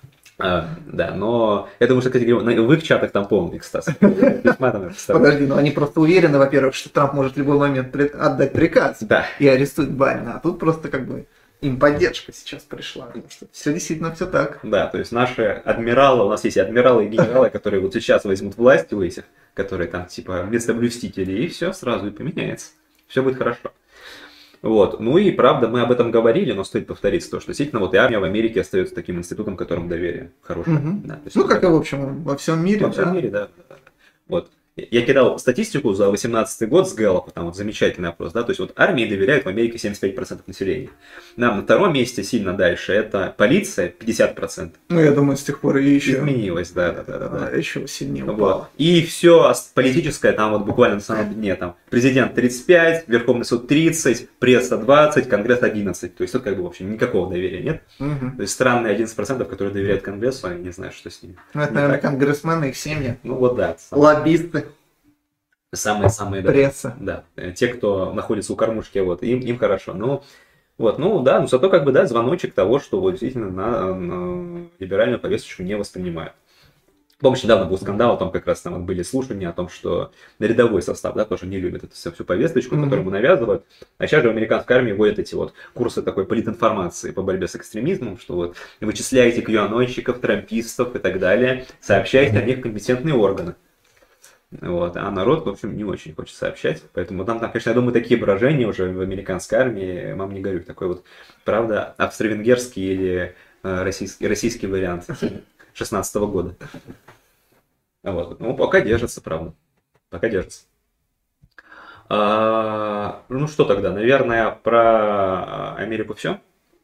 А, да, но я думаю, что, кстати, в их чатах там полный экстаз. Подожди, но они просто уверены, во-первых, что Трамп может в любой момент отдать приказ да. и арестует Байдена, а тут просто как бы им поддержка сейчас пришла, потому что все действительно все так. Да, то есть наши адмиралы, у нас есть адмиралы и генералы, которые вот сейчас возьмут власть у этих, которые там типа местоблюстители, и все сразу и поменяется. Все будет хорошо. Вот. Ну и правда, мы об этом говорили, но стоит повториться, то, что действительно вот и армия в Америке остается таким институтом, которому доверие хорошее. Угу. Да, то есть, ну, как и в общем во всем мире. Во всем да. мире, да. Вот. Я кидал статистику за восемнадцатый год с Гэллопа, там вот замечательный опрос, да, то есть вот армии доверяют в Америке семьдесят пять процентов населения. Нам на втором месте сильно дальше это полиция пятьдесят процентов. Ну, я думаю, с тех пор и еще... Изменилось, да, да, да, да, да. Еще сильнее упало. Вот. И все политическое там вот буквально на самом дне, там президент тридцать пять, Верховный суд тридцать, пресса двадцать, Конгресс одиннадцать. То есть тут как бы в общем никакого доверия нет. Угу. То есть странные одиннадцать процентов, которые доверяют Конгрессу, они не знают, что с ними. Ну, это, наверное, конгрессмены, их семьи. Ну вот да. Лоббисты. Самые-самые, да, пресса. Да, те, кто находится у кормушки, вот, им, им хорошо. Ну, вот, ну, да, но зато, как бы, да, звоночек того, что вот, действительно на, на либеральную повесточку не воспринимают. Помнишь, недавно был скандал, там как раз там вот были слушания о том, что рядовой состав, да, тоже не любит эту всю, всю повесточку, mm-hmm. которую ему навязывают. А сейчас же в американской армии вводят эти вот курсы такой политинформации по борьбе с экстремизмом, что вот вычисляете кьюанонщиков, трампистов и так далее, сообщаете о них компетентные органы. Вот, а народ, в общем, не очень хочет сообщать. Поэтому там, там, конечно, я думаю, такие выражения уже в американской армии, мам не горюй, такой вот, правда, австро-венгерский или э, российский, российский вариант шестнадцатого года. Вот. Ну, пока держится, правда. Пока держится. А, ну что тогда, наверное, про Америку все?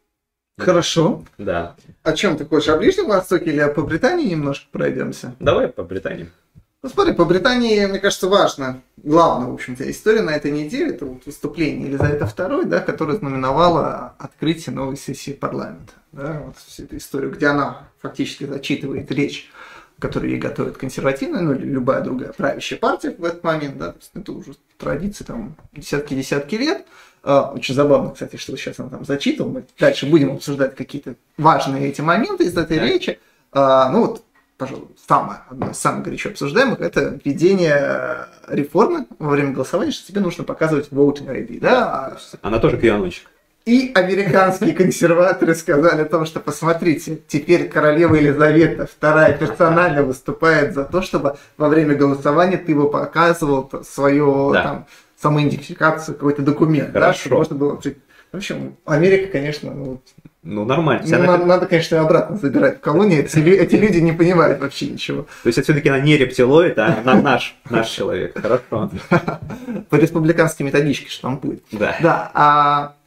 Хорошо. Да. О чем ты хочешь? О Ближнем Востоке или по Британии немножко пройдемся? Давай по Британии. Ну смотри, по Британии, мне кажется, важно. Главная, в общем-то, история на этой неделе, это вот выступление Елизаветы второй, да, которая знаменовала открытие новой сессии парламента. Да, вот всю эту историю, где она фактически зачитывает речь, которую ей готовит консервативная, ну или любая другая правящая партия в этот момент, да, то есть это уже традиция там десятки-десятки лет. Uh, очень забавно, кстати, что сейчас она там зачитывала. Мы дальше будем обсуждать какие-то важные эти моменты из этой да. речи. Uh, ну вот, пожалуй, самое, одно из самых горячо обсуждаемых – это введение реформы во время голосования, что тебе нужно показывать voting ай ди. Да? Она тоже пионочек. И американские консерваторы сказали о том, что посмотрите, теперь королева Елизавета вторая персонально выступает за то, чтобы во время голосования ты бы показывал свое да. там, самоидентификацию, какой-то документ. Хорошо. Да, чтобы можно было... В общем, Америка, конечно... Ну, ну нормально. Ну, она... надо, надо, конечно, обратно забирать в колонии. Эти, эти люди не понимают вообще ничего. То есть это все-таки она не рептилоид, а наш, наш человек. Хорошо. По республиканской методичке штампует. Да. Да. А,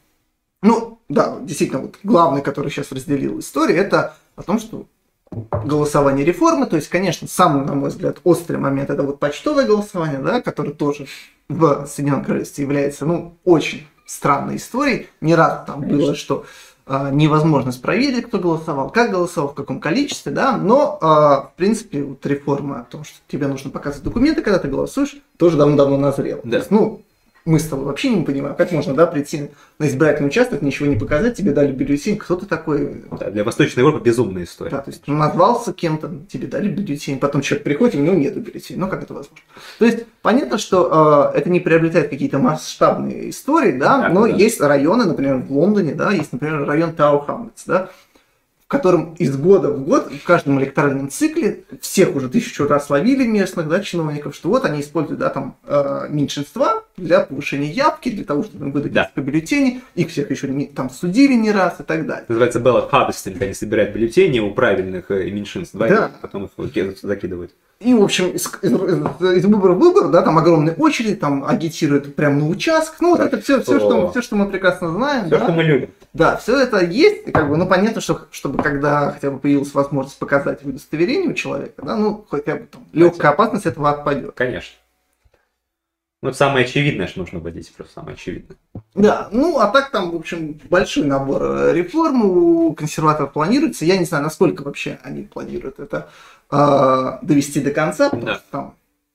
ну, да, действительно, вот главный, который сейчас разделил историю, это о том, что голосование реформы, то есть, конечно, самый, на мой взгляд, острый момент, это вот почтовое голосование, да, которое тоже в Соединенном Королевстве является, ну, очень странной историей. Не раз там было, что э, невозможно проверить, кто голосовал, как голосовал, в каком количестве, да, но, э, в принципе, вот реформа о том, что тебе нужно показывать документы, когда ты голосуешь, тоже давно-давно назрела. Да. То есть, ну, мы с тобой вообще не понимаем, как можно, да, прийти на избирательный участок, ничего не показать, тебе дали бюллетень, кто ты такой? Да, для Восточной Европы безумная история. Да, то есть назвался кем-то, тебе дали бюллетень, потом человек приходит, и у него нет бюллетеня. Ну, как это возможно? То есть понятно, что э, это не приобретает какие-то масштабные истории, да, да но да. есть районы, например, в Лондоне, да, есть, например, район Тауэр Хамлетс, да, в котором из года в год, в каждом электоральном цикле, всех уже тысячу раз ловили местных, да, чиновников, что вот они используют, да, там, э, меньшинства для повышения явки, для того, чтобы им выдать да. бюллетени, их всех еще не, там судили не раз и так далее. Называется ballot harvesting, они собирают бюллетени у правильных э, меньшинств, да, да. и потом их закидывают. И, в общем, из, из, из выбора в выбор, да, там огромные очереди, там агитируют прямо на участках. Ну, вот это все, все, что, все, что мы прекрасно знаем. Все, да? что мы любим. Да, все это есть. И как бы, ну, понятно, что чтобы когда хотя бы появилась возможность показать удостоверение у человека, да, ну, хотя бы там легкая опасность этого отпадет. Конечно. Ну, это самое очевидное, что нужно вводить, просто самое очевидное. Да, ну, а так там, в общем, большой набор реформ у консерваторов планируется. Я не знаю, насколько вообще они планируют это э, довести до конца, потому да. что там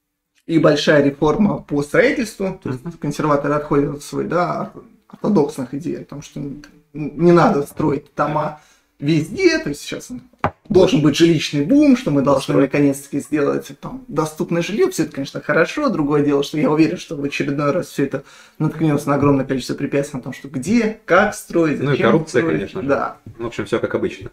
и большая реформа по строительству, то есть uh-huh. консерваторы отходят от своей, да, ортодоксных идей, о том, что не надо строить дома везде, то есть сейчас должен быть жилищный бум, что мы должны наконец-таки сделать там доступное жилье. Все это, конечно, хорошо. Другое дело, что я уверен, что в очередной раз все это наткнется на огромное количество препятствий на том, что где, как строить, зачем. Ну и коррупция, строить. конечно же. Да. В общем, все как обычно.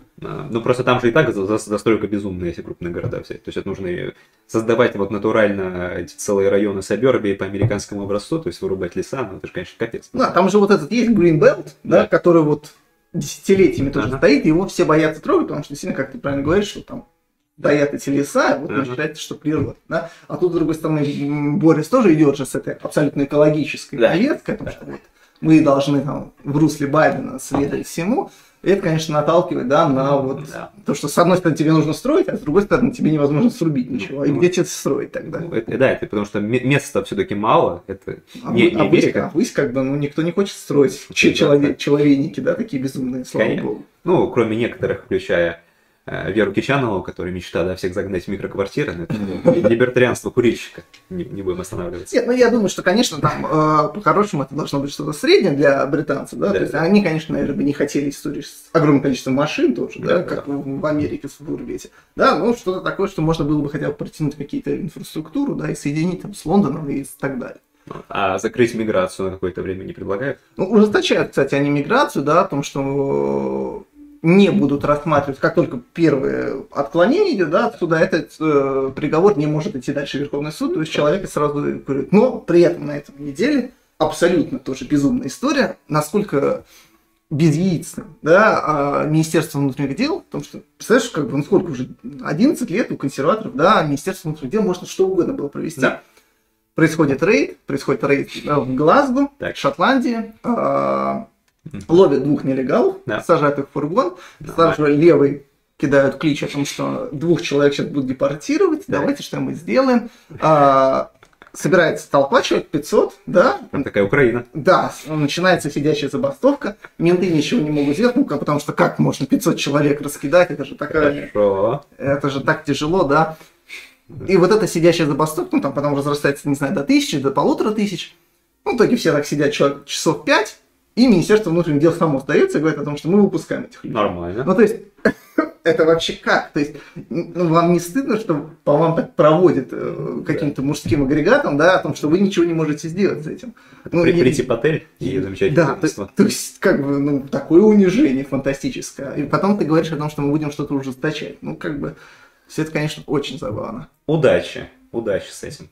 Ну, просто там же и так застройка безумная, если крупные города взять. То есть это нужно создавать вот натурально эти целые районы саберби по американскому образцу, то есть вырубать леса, ну это же, конечно, капец. Да, там же вот этот есть Green Belt, да, да который вот десятилетиями тоже ага. стоит, и его все боятся трогать, потому что действительно, как ты правильно говоришь, что там стоят эти леса, и вот ага. считается, что природа. Да? А тут, с другой стороны, Борис тоже идет же с этой абсолютно экологической да. повесткой, потому что вот мы должны там в русле Байдена следовать всему. И это, конечно, наталкивает, да, на вот да. то, что с одной стороны тебе нужно строить, а с другой стороны тебе невозможно срубить ничего. Ну, и где тебе строить тогда? Ну, это, да, это потому что места все-таки мало. Это а не, вы, не а высь, а высь, как бы, ну, никто не хочет строить Ч- человек, человейники, да, такие безумные, слава конечно. богу. Ну, кроме некоторых, включая э, Веру Кичанову, которая мечта, да, всех загнать в микроквартиры, но это либертарианство курильщика, не, не будем останавливаться. Нет, ну я думаю, что, конечно, там э, по-хорошему это должно быть что-то среднее для британцев, да, да, то есть да. они, конечно, наверное, бы не хотели историю с огромным количеством машин тоже, да, да как да. В, в Америке в Сурбете, да, ну что-то такое, что можно было бы хотя бы протянуть какие-то инфраструктуру, да, и соединить там с Лондоном и так далее. А закрыть миграцию на какое-то время не предлагают? Ну, ужесточают, кстати, они миграцию, да, о том, что не будут рассматривать, как только первое отклонение идет, да, отсюда этот э, приговор не может идти дальше в Верховный суд, то есть человека сразу эвакуируют. Но при этом на этом неделе абсолютно тоже безумная история, насколько безяицным, да, а Министерство внутренних дел, потому что, представляешь, как бы, ну сколько уже, одиннадцать лет у консерваторов, да, Министерство внутренних дел можно что угодно было провести. Да. Происходит рейд, происходит рейд в Глазго, так. Шотландии, э, ловят двух нелегалов, да. сажают их в фургон, да. сразу же левый кидают клич о том, что двух человек сейчас будут депортировать, да. давайте что мы сделаем. А, собирается толпа, человек пятьсот, да. Там такая Украина. Да, начинается сидящая забастовка, менты ничего не могут сделать, ну, потому что как можно пятьсот человек раскидать, это же такая... Хорошо. Это же так тяжело, да. И вот эта сидящая забастовка, ну, там потом разрастается, не знаю, до тысячи, до полутора тысяч. Ну, в итоге все так сидят человек часов пять, и Министерство внутренних дел само сдается и говорит о том, что мы выпускаем этих людей. Нормально. Ну, то есть, это вообще как? То есть, ну, вам не стыдно, что по вам так проводят э, каким-то мужским агрегатом, да, о том, что вы ничего не можете сделать с этим? Ну, При, и, прийти в отель и замечательное да, то, то есть, как бы, ну, такое унижение фантастическое. И потом ты говоришь о том, что мы будем что-то ужесточать. Ну, как бы, все это, конечно, очень забавно. Удачи, удачи с этим.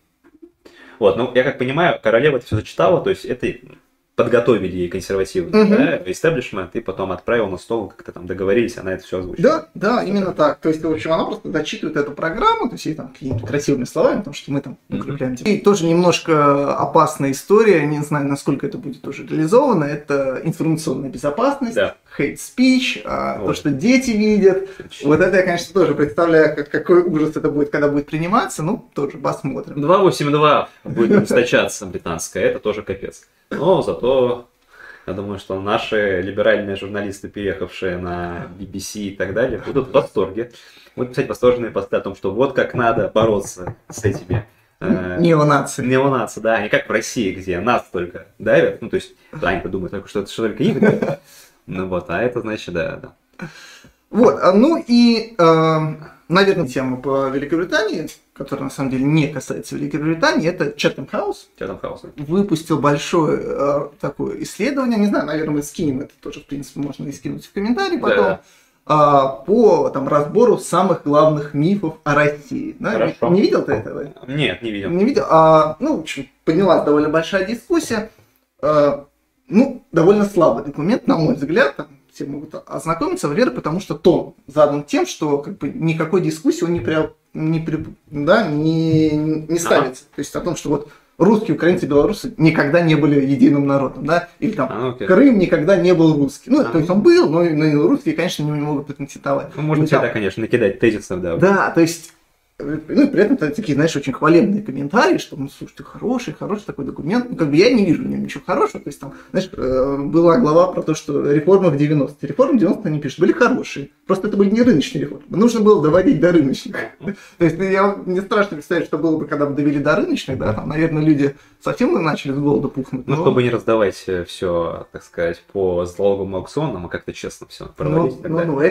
Вот, ну, я как понимаю, королева это все зачитала, то есть это подготовили ей консервативный, угу. да, истеблишмент, и потом отправил на стол, как-то там договорились, она это все озвучила. Да, да, именно так. То есть, в общем, она просто дочитывает эту программу, то есть, ей там какими-то красивыми словами, потому что мы там укрепляем. Угу. И тоже немножко опасная история, не знаю, насколько это будет тоже реализовано, это информационная безопасность, да. hate speech, вот. То, что дети видят. Отлично. Вот это я, конечно, тоже представляю, как, какой ужас это будет, когда будет приниматься, ну, тоже посмотрим. два восемь два будет ужесточаться британская, это тоже капец. Но зато, я думаю, что наши либеральные журналисты, переехавшие на би би си и так далее, будут в восторге. Будут писать восторженные посты о том, что вот как надо бороться с этими... Э, неонации. Неонации, да, не как в России, где нас только давят. Ну, то есть, да, они подумают, что это что только их давят. Ну вот, а это значит, да, да. Вот, ну и, э, наверное, тема по Великобритании, которая на самом деле не касается Великобритании, это Chatham House. Chatham House. Выпустил большое э, такое исследование, не знаю, наверное, мы скинем это тоже, в принципе, можно и скинуть в комментарии потом, да. э, по там, разбору самых главных мифов о России. Да? Хорошо. Не видел ты этого? Нет, не видел. Не видел. А, ну, в общем, поднялась довольно большая дискуссия. Э, ну, довольно слабый документ, на мой взгляд, там, все могут ознакомиться, во-первых, потому что тон задан тем, что как бы никакой дискуссии он не, при, не, при, да, не, не ставится. Ага. То есть о том, что вот русские, украинцы, белорусы никогда не были единым народом, да, или там а, okay. Крым никогда не был русский. Ну, а, то есть он был, но, но русские, конечно, не могут претендовать. Ну, можно всегда, конечно, накидать тезисов, да. Да, то есть... Ну и при этом такие, знаешь, очень хвалебные комментарии, что, ну, слушайте, хороший, хороший такой документ. Ну, как бы я не вижу в нем ничего хорошего. То есть там, знаешь, была глава про то, что реформы в девяностые. Реформы в девяностые они пишут, были хорошие. Просто это были не рыночные реформы. Нужно было доводить до рыночных. То есть я, мне страшно представить, что было бы, когда бы довели до рыночных, да, там, наверное, люди совсем начали с голода пухнуть. Ну, чтобы не раздавать все, так сказать, по залоговым аукционам, а как-то честно все проводить. Ну, ну,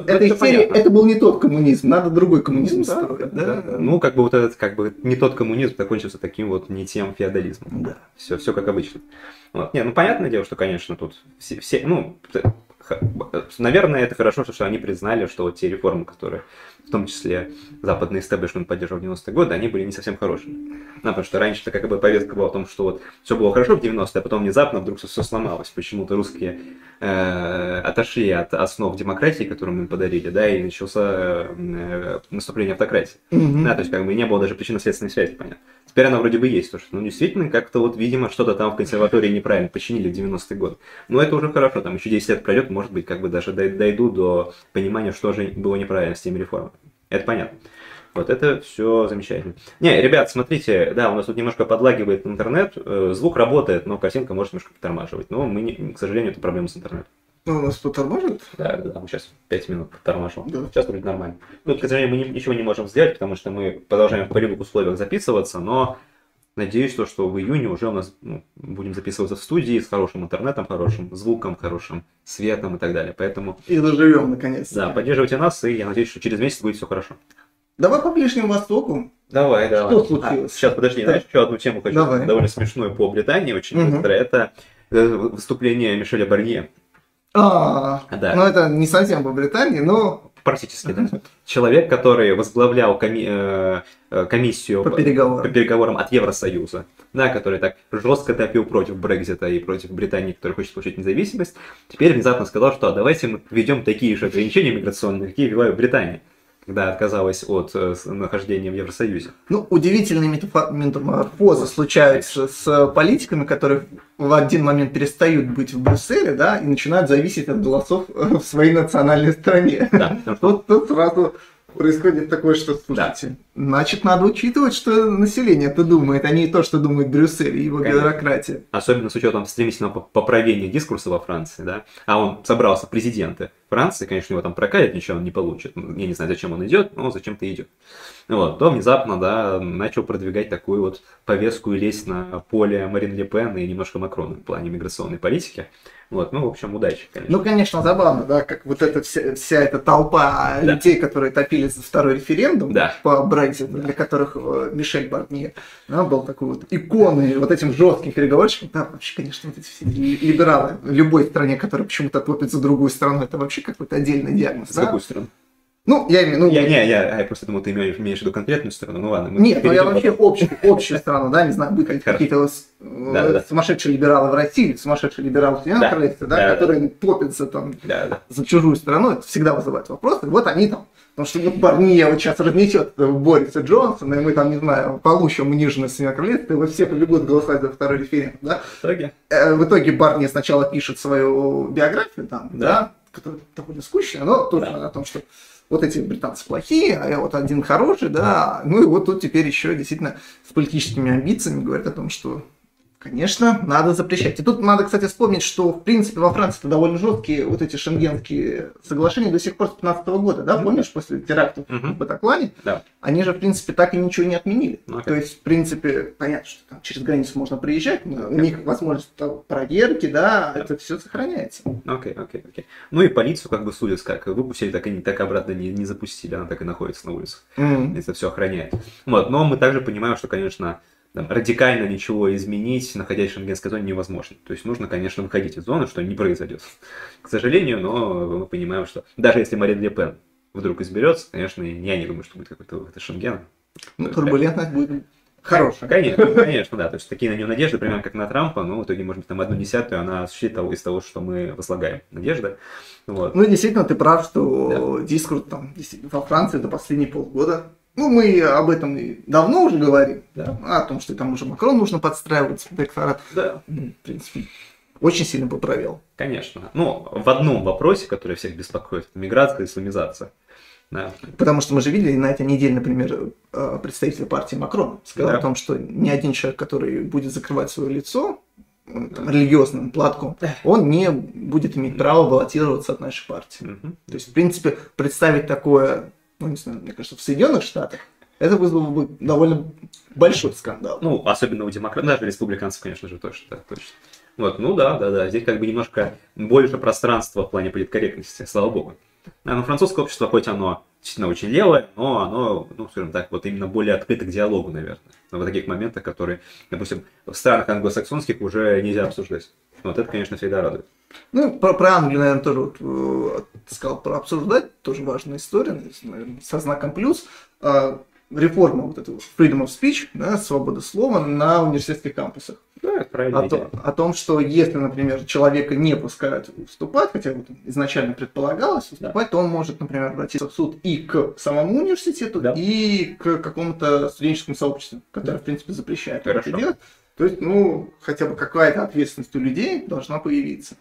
это был не тот коммунизм, надо другой коммунизм строить. Да, ну, как бы вот этот, как бы не тот коммунизм закончился таким вот не тем феодализмом. Да. Все, все как обычно. Вот. Не, ну понятное дело, что, конечно, тут все, все, ну, наверное, это хорошо, что они признали, что вот те реформы, которые, в том числе западный истеблишмент поддерживал в девяностые годы, они были не совсем хорошими. Ну, потому что раньше как бы повестка была о том, что вот все было хорошо в девяностые, а потом внезапно вдруг все сломалось. Почему-то русские э, отошли от основ демократии, которую мы им подарили, да, и начался э, наступление автократии. Mm-hmm. Да, то есть как бы не было даже причинно-следственной связи, понятно. Теперь она вроде бы есть, потому что, ну, действительно, как-то вот, видимо, что-то там в консерватории неправильно починили в девяностые годы. Но это уже хорошо, там еще десять лет пройдет, может быть, как бы даже дойду до понимания, что же было неправильно с теми реформами. Это понятно. Вот это все замечательно. Не, ребят, смотрите, да, у нас тут немножко подлагивает интернет, звук работает, но картинка может немножко подтормаживать. Но мы, не, к сожалению, это проблема с интернетом. Ну, у нас подтормаживает? Да, да, мы сейчас пять минут подтормаживаем. Да. Сейчас будет нормально. Тут, к сожалению, мы ничего не можем сделать, потому что мы продолжаем в полевых условиях записываться, но надеюсь, что, что в июне уже у нас, ну, будем записываться в студии с хорошим интернетом, хорошим звуком, хорошим светом и так далее. Поэтому... И заживем, наконец-то. Да, поддерживайте нас, и я надеюсь, что через месяц будет все хорошо. Давай по Ближнему Востоку. Давай, давай. Что случилось? А, сейчас, подожди, да. Знаешь, еще одну тему хочу, давай. Довольно смешную по Британии, очень угу. быстро. Это выступление Мишеля Барнье. А, Да. ну это не совсем по Британии, но... Практически, да. Человек, который возглавлял коми- э, комиссию По переговорам. по переговорам от Евросоюза, да, который так жестко топил против Брексита и против Британии, которая хочет получить независимость, теперь внезапно сказал, что а давайте мы введем такие же ограничения миграционные, какие ввела Британия, когда отказалась от э, нахождения в Евросоюзе. Ну, удивительные метаморфозы случаются с политиками, которые в один момент перестают быть в Брюсселе, да, и начинают зависеть от голосов в своей национальной стране. Да, Вот тут сразу происходит такое, что, слушайте, да. Значит, надо учитывать, что население это думает, а не то, что думает Брюссель и его Конечно. Бюрократия. Особенно с учетом стремительного поправления дискурса во Франции, да, а он собрался президенты Франции, конечно, его там прокатит, ничего он не получит, я не знаю, зачем он идет, но зачем-то идет. Вот, то внезапно, да, начал продвигать такую вот повестку и лезть на поле Марин Ле Пен и немножко Макрона в плане миграционной политики. Вот, ну, в общем, удачи, конечно. Ну, конечно, забавно, да, как вот эта вся, вся эта толпа да. людей, которые топили за второй референдум да. по Брекситу, для которых Мишель Барнье да, был такой вот иконой вот этим жестким переговорщиком. Да, вообще, конечно, вот эти все либералы в любой стране, которые почему-то топят за другую страну, это вообще какой-то отдельный диагноз. С да? какую страну? Ну, я имею в виду... Я, не, я, я просто думал, ты имеешь, имеешь в виду конкретную страну, ну ладно. Нет, ну я вообще общую, общую страну, да, не знаю, были какие-то да, да. сумасшедшие либералы в России, сумасшедшие либералы в Соединенном Королевстве, да, да, которые да. топятся там да, да. за чужую страну, это всегда вызывает вопросы. Вот они там, потому что вот Барнье вот сейчас разнесет Бориса Джонсона, и мы там, не знаю, получим униженность Соединенного Королевства, и вот все побегут голосовать за второй референдум, да. В итоге, в итоге Барнье сначала пишет свою биографию там, да, да которая довольно скучная, но тоже да. о том, что вот эти британцы плохие, а я вот один хороший, да. Ну и вот тут теперь еще действительно с политическими амбициями говорят о том, что, конечно, надо запрещать. И тут надо, кстати, вспомнить, что, в принципе, во Франции довольно жесткие вот эти шенгенские соглашения до сих пор с две тысячи пятнадцатого года, да, помнишь, после терактов в Батаклане, да. они же, в принципе, так и ничего не отменили. Okay. То есть, в принципе, понятно, что там через границу можно приезжать, но okay. у них возможность проверки, да, yeah. это все сохраняется. Окей, окей, окей. Ну и полицию как бы судят, как выпустили, так и так обратно не, не запустили, она так и находится на улицах. Mm-hmm. Это все охраняет. Вот, но мы также понимаем, что, конечно, там, радикально ничего изменить, находясь в шенгенской зоне, невозможно. То есть нужно, конечно, выходить из зоны, что не произойдет. К сожалению, но мы понимаем, что даже если Марин Ле Пен вдруг изберется, конечно, я не думаю, что будет какой-то выход из Шенгена. Ну, турбулентность будет хорошая. Конечно, конечно, да. То есть такие на нее надежды, примерно как на Трампа, но в итоге, может быть, там одну десятую она осуществит из того, что мы возлагаем. Надежда. Вот. Ну, действительно, ты прав, что да. дискурс там во Франции до последние полгода. Ну, мы об этом и давно уже говорим, да, о том, что там уже Макрон нужно подстраиваться в электорат. Да. В принципе, очень сильно поправил. Конечно. Ну, в одном вопросе, который всех беспокоит, это миграция и исламизация. Да. Потому что мы же видели на этой неделе, например, представитель партии Макрон сказал да. о том, что ни один человек, который будет закрывать свое лицо там, религиозным платком, да. он не будет иметь права баллотироваться от нашей партии. Угу. То есть, в принципе, представить такое... Ну, не знаю, мне кажется, в Соединенных Штатах это вызвало бы довольно большой скандал. Ну, особенно у демократов, даже республиканцев, конечно же, точно, да, точно. Вот, ну да, да, да, здесь как бы немножко больше пространства в плане политкорректности, слава богу. А, ну, французское общество, хоть оно действительно очень левое, но оно, ну, скажем так, вот именно более открыто к диалогу, наверное. Но в таких моментах, которые, допустим, в странах англосаксонских уже нельзя обсуждать. Вот это, конечно, всегда радует. Ну, про, про Англию, наверное, тоже вот, э, ты сказал про обсуждать, тоже важная история, наверное, со знаком плюс. Э, реформа вот этого freedom of speech, да, свобода слова на университетских кампусах. Да, это правильно. О, то, о том, что если, например, человека не пускают вступать, хотя вот изначально предполагалось вступать, да. то он может, например, обратиться в суд и к самому университету, да. и к какому-то студенческому сообществу, которое, да. в принципе, запрещает это делать. То есть, ну, хотя бы какая-то ответственность у людей должна появиться.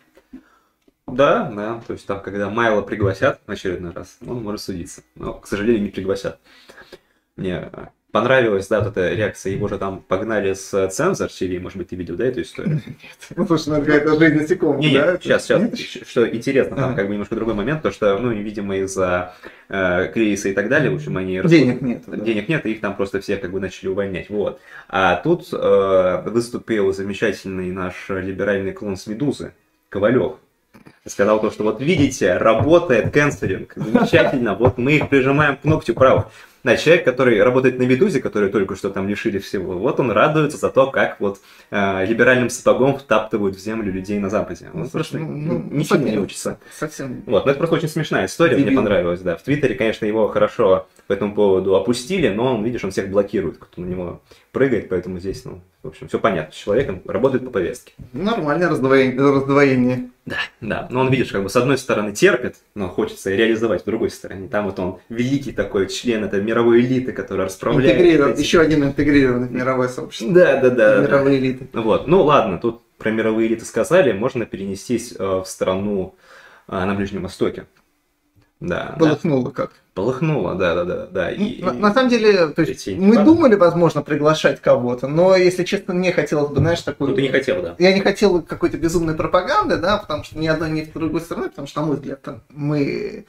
Да, да, то есть там, когда Майло пригласят в очередной раз, он может судиться. Но, к сожалению, не пригласят. Мне понравилась, да, вот эта реакция, его же там погнали с цензор ти ви, может быть, ты видел, да, эту историю? Нет. Ну, слушай, ну, это какая-то жизнь насекомых, не, да? Нет, сейчас, сейчас, что интересно, там как бы немножко другой момент, то что, ну, видимо, из-за э, кризиса и так далее, в общем, они... Денег нет. Денег нет, и их там просто всех как бы начали увольнять, вот. А тут э, выступил замечательный наш либеральный клон с «Медузы», Ковалев. Сказал то, что вот видите, работает канцелинг, замечательно, вот мы их прижимаем к ногтю прав. Да, человек, который работает на «Медузе», который только что там лишили всего, вот он радуется за то, как вот э, либеральным сапогом втаптывают в землю людей на Западе. Он Ну, просто слушай, ну, ну, ничего не совсем- учится. Совсем. Вот, но это просто очень смешная история, мне Дебил. понравилась, да. В Твиттере, конечно, его хорошо по этому поводу опустили, но он, видишь, он всех блокирует, кто на него прыгает, поэтому здесь, ну, в общем, все понятно. Человек он работает по повестке. Нормальное раздвоение. раздвоение. Да, да. Но он, видишь, как бы с одной стороны терпит, но хочется реализовать с другой стороны. Там вот он великий такой член этой мировой элиты, который расправляет. Интегрирован- эти- Еще один интегрированный в мировое сообщество. Да, да, да. да. Мировые элиты. Вот, ну ладно, тут про мировые элиты сказали, можно перенестись э, в страну э, на Ближнем Востоке. Да, да. Полыхнуло как. Полыхнуло, да, да, да, да. Ну, И, на, на самом деле, то есть, Эти мы факты. думали, возможно, приглашать кого-то, но, если честно, мне хотелось бы, знаешь, такой... ну, ты не хотел, да. Я не хотел какой-то безумной пропаганды, да, потому что ни одной, ни с другой стороны, потому что, на мой взгляд, там, мы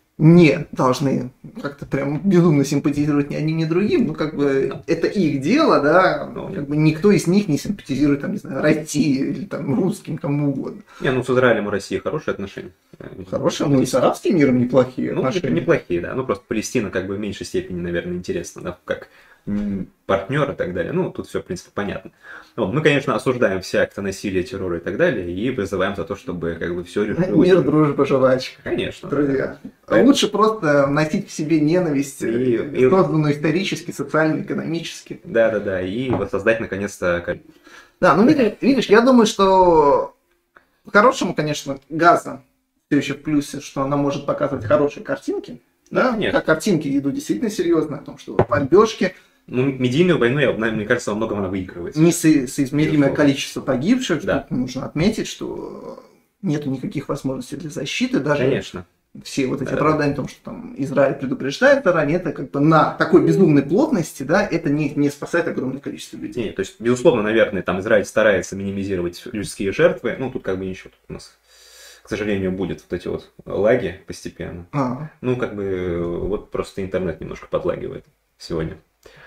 не должны как-то прям безумно симпатизировать ни одним, ни другим, ну, как бы, Да. это их дело, да, Ну, как бы никто из них не симпатизирует, там, не знаю, России или там русским, кому угодно. Не, ну с Израилем и Россией хорошие отношения. Хорошие, ну и с арабским миром неплохие Ну, отношения. неплохие, да. Ну, просто Палестина как бы в меньшей степени, наверное, интересна, да, как м, партнер и так далее. Ну, тут все, в принципе, понятно. Вот. Мы, конечно, осуждаем все акты насилия, террора и так далее, и призываем за то, чтобы как бы все решилось. Мир, дружба, жвачка. Конечно. Друзья, Поэтому- лучше просто носить в себе ненависть, И- э, и- созданную исторически, социально, экономически. Да, да, да. И воссоздать наконец-то. как- Да, ну видишь, видишь, я думаю, что по-хорошему, конечно, Газа все еще в плюсе, что она может показывать хорошие картинки. Да, Да, конечно. как картинки идут действительно серьезно, о том, что бомбежки, Ну, медийную войну, я, мне кажется, во многом она выигрывает. несоизмеримое Безусловно. количество погибших. Да. Тут нужно отметить, что нету никаких возможностей для защиты, даже Конечно. все вот эти Да-да. оправдания о том, что там Израиль предупреждает Иран, это как бы на такой безумной плотности, да, это не, не спасает огромное количество людей. Не, то есть, безусловно, наверное, там Израиль старается минимизировать людские жертвы. Ну, тут как бы ничего. Тут у нас, к сожалению, будет вот эти вот лаги постепенно. А, Ну, как бы, вот просто интернет немножко подлагивает сегодня.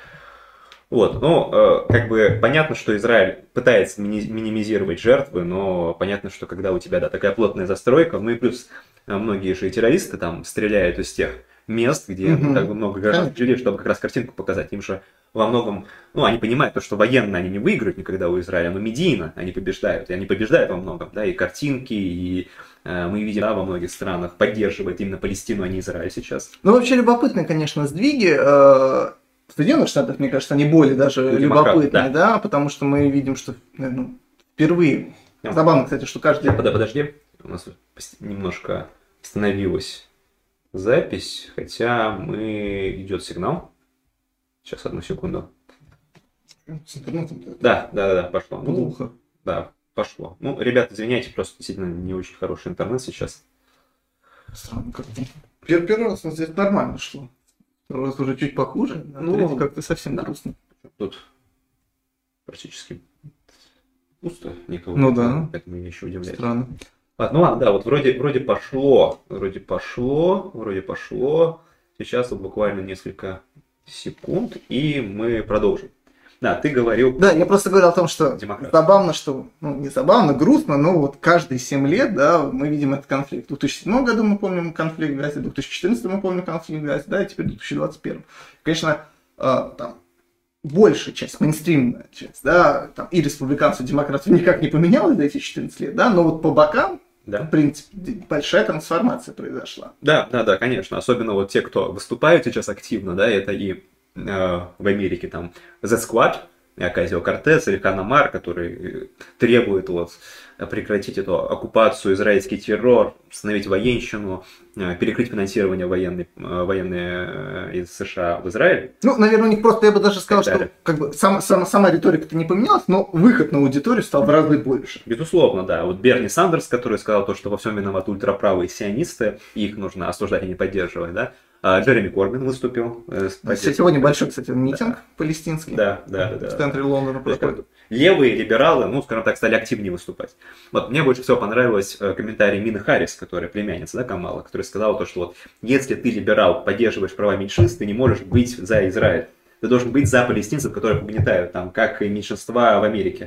Вот, ну, э, как бы понятно, что Израиль пытается мини- минимизировать жертвы, но понятно, что когда у тебя, да, такая плотная застройка, ну и плюс э, многие же и террористы там стреляют из тех мест, где ну, Мгм. как бы много граждан Конечно. жили, чтобы как раз картинку показать. Им же во многом, ну, они понимают то, что военно они не выиграют никогда у Израиля, но медийно они побеждают, и они побеждают во многом, да, и картинки, и э, мы видим, да, во многих странах поддерживает именно Палестину, а не Израиль сейчас. ну, вообще любопытные, конечно, сдвиги. э, В Соединенных Штатах, мне кажется, они более даже Ну, демократы, любопытные, да. потому что мы видим, что ну, впервые, Ну. забавно, кстати, что каждый... Подо- Подожди, у нас пост- немножко остановилась запись, хотя мы идет сигнал. Сейчас, одну секунду. С интернетом Да, да, да, да, пошло. Ну, плохо. да, пошло. Ну, ребята, извиняйте, просто действительно не очень хороший интернет сейчас. Странно как-то. Пер- Первый раз у нас здесь нормально шло. Второй раз уже чуть похуже, а Ну, третий как-то совсем да. грустно. Тут практически пусто, никого. Ну нет, да. Поэтому я еще удивляюсь. Странно. Ладно, ну ладно, да, вот вроде, вроде пошло, вроде пошло, вроде пошло. Сейчас вот буквально несколько секунд, и мы продолжим. Да, ты говорил... Да, я просто говорил о том, что Демократ. забавно, что, ну, не забавно, грустно, но вот каждые семь лет, да, мы видим этот конфликт. В две тысячи седьмом году мы помним конфликт в Газе, в две тысячи четырнадцатом мы помним конфликт в Газе, да, и теперь в две тысячи двадцать первом. Конечно, э, там, большая часть, мейнстримная часть, да, там, и республиканцев, и демократов никак не поменялась за эти четырнадцать лет, да, но вот по бокам, Да. в принципе, большая трансформация произошла. Да, да, да, конечно. Особенно вот те, кто выступают сейчас активно, да, это и э, в Америке там The Squad, Оказио Кортес или Ханамар, который требует вот прекратить эту оккупацию, израильский террор, установить военщину, э, перекрыть финансирование военной, э, военной э, из США в Израиле. Ну, наверное, у них просто, я бы даже сказал, Так что далее. как бы сам, сам- сама риторика-то не поменялась, но выход на аудиторию стал в разы больше. Безусловно, да. Вот Берни Сандерс, который сказал то, что во всем виноваты ультраправые сионисты, их нужно осуждать, а не поддерживать, да. А Джереми Корбин выступил. э, с поддержкой. Сегодня большой, кстати, митинг палестинский Да, да, да, да. в центре Лондона То есть, проходит. как бы левые либералы, ну, скажем так, стали активнее выступать. Вот мне больше всего понравилось э, комментарий Мины Харрис, которая племянница, да, Камала, которая сказала то, что вот если ты либерал, поддерживаешь права меньшинств, ты не можешь быть за Израиль. Ты должен быть за палестинцев, которые угнетают там, как и меньшинства в Америке.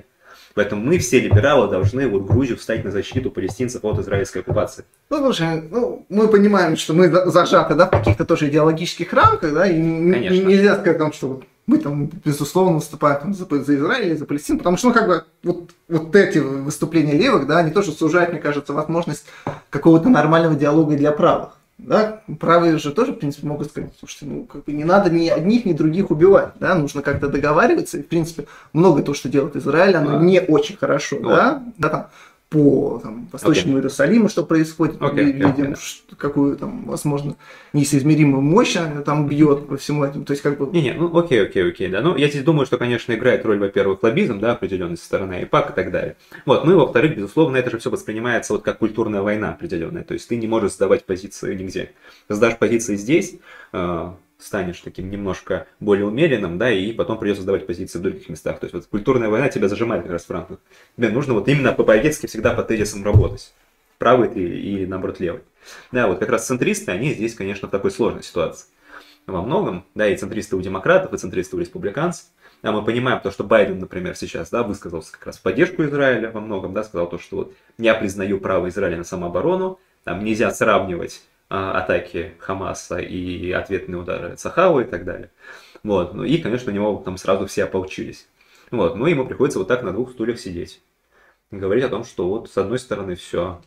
Поэтому мы, все либералы, должны вот Грузию встать на защиту палестинцев от израильской оккупации. Ну, слушай, ну, мы понимаем, что мы зажаты, да, в каких-то тоже идеологических рамках, да, и Конечно. нельзя сказать, там, что мы там, безусловно, выступаем там, за, за Израиль или за Палестину, потому что, ну, как бы, вот, вот эти выступления левых, да, они тоже сужают, мне кажется, возможность какого-то нормального диалога для правых. Да, правые же тоже, в принципе, могут сказать, слушайте, ну, как бы не надо ни одних, ни других убивать, да, нужно как-то договариваться, и, в принципе, много того, что делает Израиль, оно а. не очень хорошо, вот. да, да, там, по там, Восточному okay. Иерусалиму, что происходит, okay, мы видим, okay, что, какую там, возможно, несоизмеримую мощь она там бьет по всему этому, то есть как бы... Не-не, ну окей, окей, окей, да, ну я здесь думаю, что, конечно, играет роль, во-первых, лоббизм, да, определенный со стороны АИПАК и так далее, вот, ну и во-вторых, безусловно, это же все воспринимается вот как культурная война определенная, то есть ты не можешь сдавать позиции нигде, ты сдашь позиции здесь, э- станешь таким немножко более умеренным, да, и потом придется сдавать позиции в других местах. То есть вот культурная война тебя зажимает как раз в рамках. Тебе нужно вот именно по-богетски всегда по тезисам работать. Правый ты или, наоборот, левый. Да, вот как раз центристы, они здесь, конечно, в такой сложной ситуации. Во многом, да, и центристы у демократов, и центристы у республиканцев. Да, мы понимаем то, что Байден, например, сейчас, да, высказался как раз в поддержку Израиля во многом, да, сказал то, что вот я признаю право Израиля на самооборону, там нельзя сравнивать атаки Хамаса и ответные удары Цахау и так далее. Вот. Ну и, конечно, у него там сразу все ополчились. Вот. Ну и ему приходится вот так на двух стульях сидеть. Говорить о том, что вот с одной стороны все,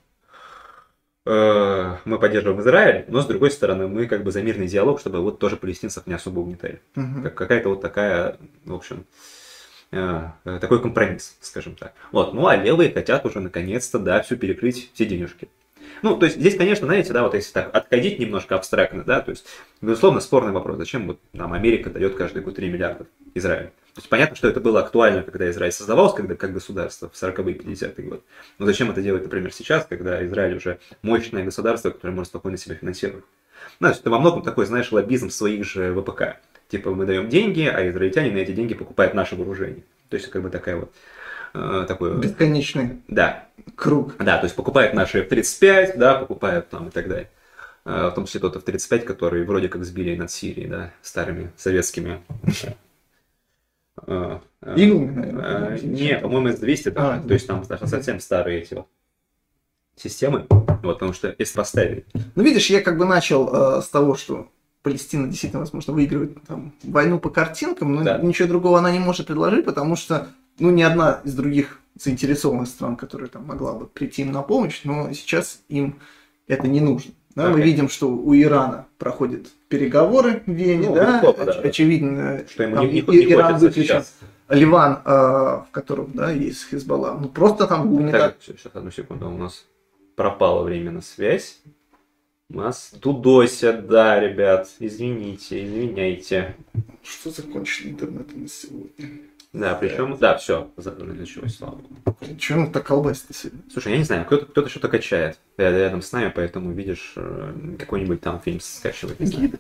э, мы поддерживаем Израиль, но с другой стороны мы как бы за мирный диалог, чтобы вот тоже палестинцев не особо угнетали. Угу. Как, какая-то вот такая, в общем, э, такой компромисс, скажем так. Вот. Ну а левые хотят уже наконец-то, да, все перекрыть, все денежки. Ну, то есть здесь, конечно, знаете, да, вот если так отходить немножко абстрактно, да, то есть, безусловно, спорный вопрос, зачем вот нам Америка дает каждый год три миллиарда Израилю. То есть понятно, что это было актуально, когда Израиль создавался, когда как государство в сороковые и пятидесятые годы. Но зачем это делать, например, сейчас, когда Израиль уже мощное государство, которое может спокойно себя финансировать? Ну, то есть это во многом такой, знаешь, лоббизм своих же ВПК. Типа мы даем деньги, а израильтяне на эти деньги покупают наше вооружение. То есть как бы такая вот такой бесконечный да. круг. Да, то есть покупают наши эф тридцать пять, да, покупают там и так далее. В том числе тот эф тридцать пять, который вроде как сбили над Сирией, да, старыми советскими. Иглами, наверное. Не, по-моему, эс двести, то есть там совсем старые эти вот системы, вот, потому что если поставили. Ну, видишь, я как бы начал с того, что Палестина действительно, возможно, выигрывает там войну по картинкам, но ничего другого она не может предложить, потому что ну, ни одна из других заинтересованных стран, которая там могла бы прийти им на помощь, но сейчас им это не нужно. Да? Okay. Мы видим, что у Ирана проходят переговоры в Вене, ну, да? Оч- да, очевидно, что ему там, не, не, не Иран выключен, Ливан, э, в котором да, есть Хизбалла, ну просто там гуманитарно. Сейчас, одну секунду, у нас пропала временно связь. У нас тудосят, да, ребят, извините, извиняйте. Что закончили интернет на сегодня? Да, причем, да, все, началось, слава богу. Чего так колбасит сегодня? Слушай, я не знаю, кто-то, кто-то что-то качает рядом с нами, поэтому видишь, какой-нибудь там фильм скачивать, не знаю.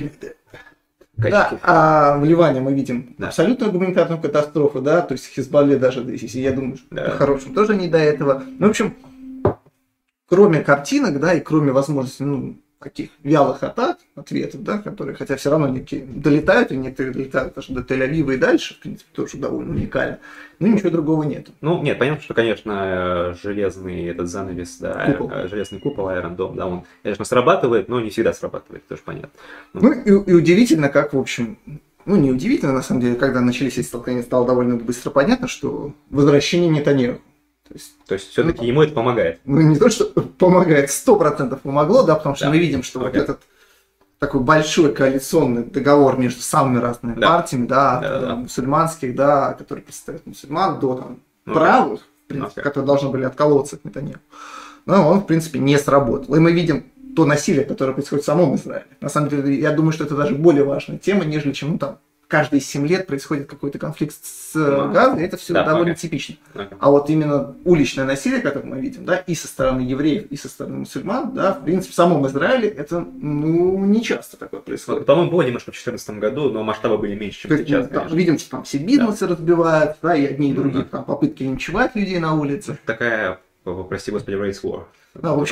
Да, а в Ливане мы видим да. абсолютную гуманитарную катастрофу, да, то есть Хизбалле даже, если я думаю, что да. по-хорошему тоже не до этого. Ну, в общем, кроме картинок, да, и кроме возможности, ну, таких вялых атак, ответов, да, которые, хотя все равно некие долетают, и некоторые долетают даже до Тель-Авива и дальше, в принципе, тоже довольно уникально, но ничего другого нет. Ну, нет, понятно, что, конечно, железный этот занавес, да, купол. железный купол, Iron Dome, да, он, конечно, срабатывает, но не всегда срабатывает, тоже понятно. Ну, ну и, и удивительно, как, в общем, ну, не удивительно, на самом деле, когда начались эти столкновения, стало довольно быстро понятно, что возвращение Нетаньяху. То есть, то есть все-таки ну, ему это помогает? Ну, не то, что помогает, сто процентов помогло, да, потому что да. мы видим, что okay. вот этот такой большой коалиционный договор между самыми разными да. партиями, да, да, да, мусульманских, да, которые представляют мусульман, до там okay. правых, в принципе, okay. которые должны были отколоться от Нетаньяху, но он, в принципе, не сработал. И мы видим то насилие, которое происходит в самом Израиле. На самом деле, я думаю, что это даже более важная тема, нежели чем ну, там каждые семь лет происходит какой-то конфликт с no. Газой, это все да, довольно okay. типично. Okay. А вот именно уличное насилие, которое мы видим, да, и со стороны евреев, и со стороны мусульман, да, в принципе, в самом Израиле это, ну, не часто такое происходит. Ну, по-моему, было немножко в две тысячи четырнадцатом году, но масштабы были меньше, чем есть, сейчас. Ну, там, видим, что там все бизнесы да. разбивают, да, и одни и другие mm-hmm. там, попытки линчевать людей на улице. Такая, прости господи, race war. Да, в общем,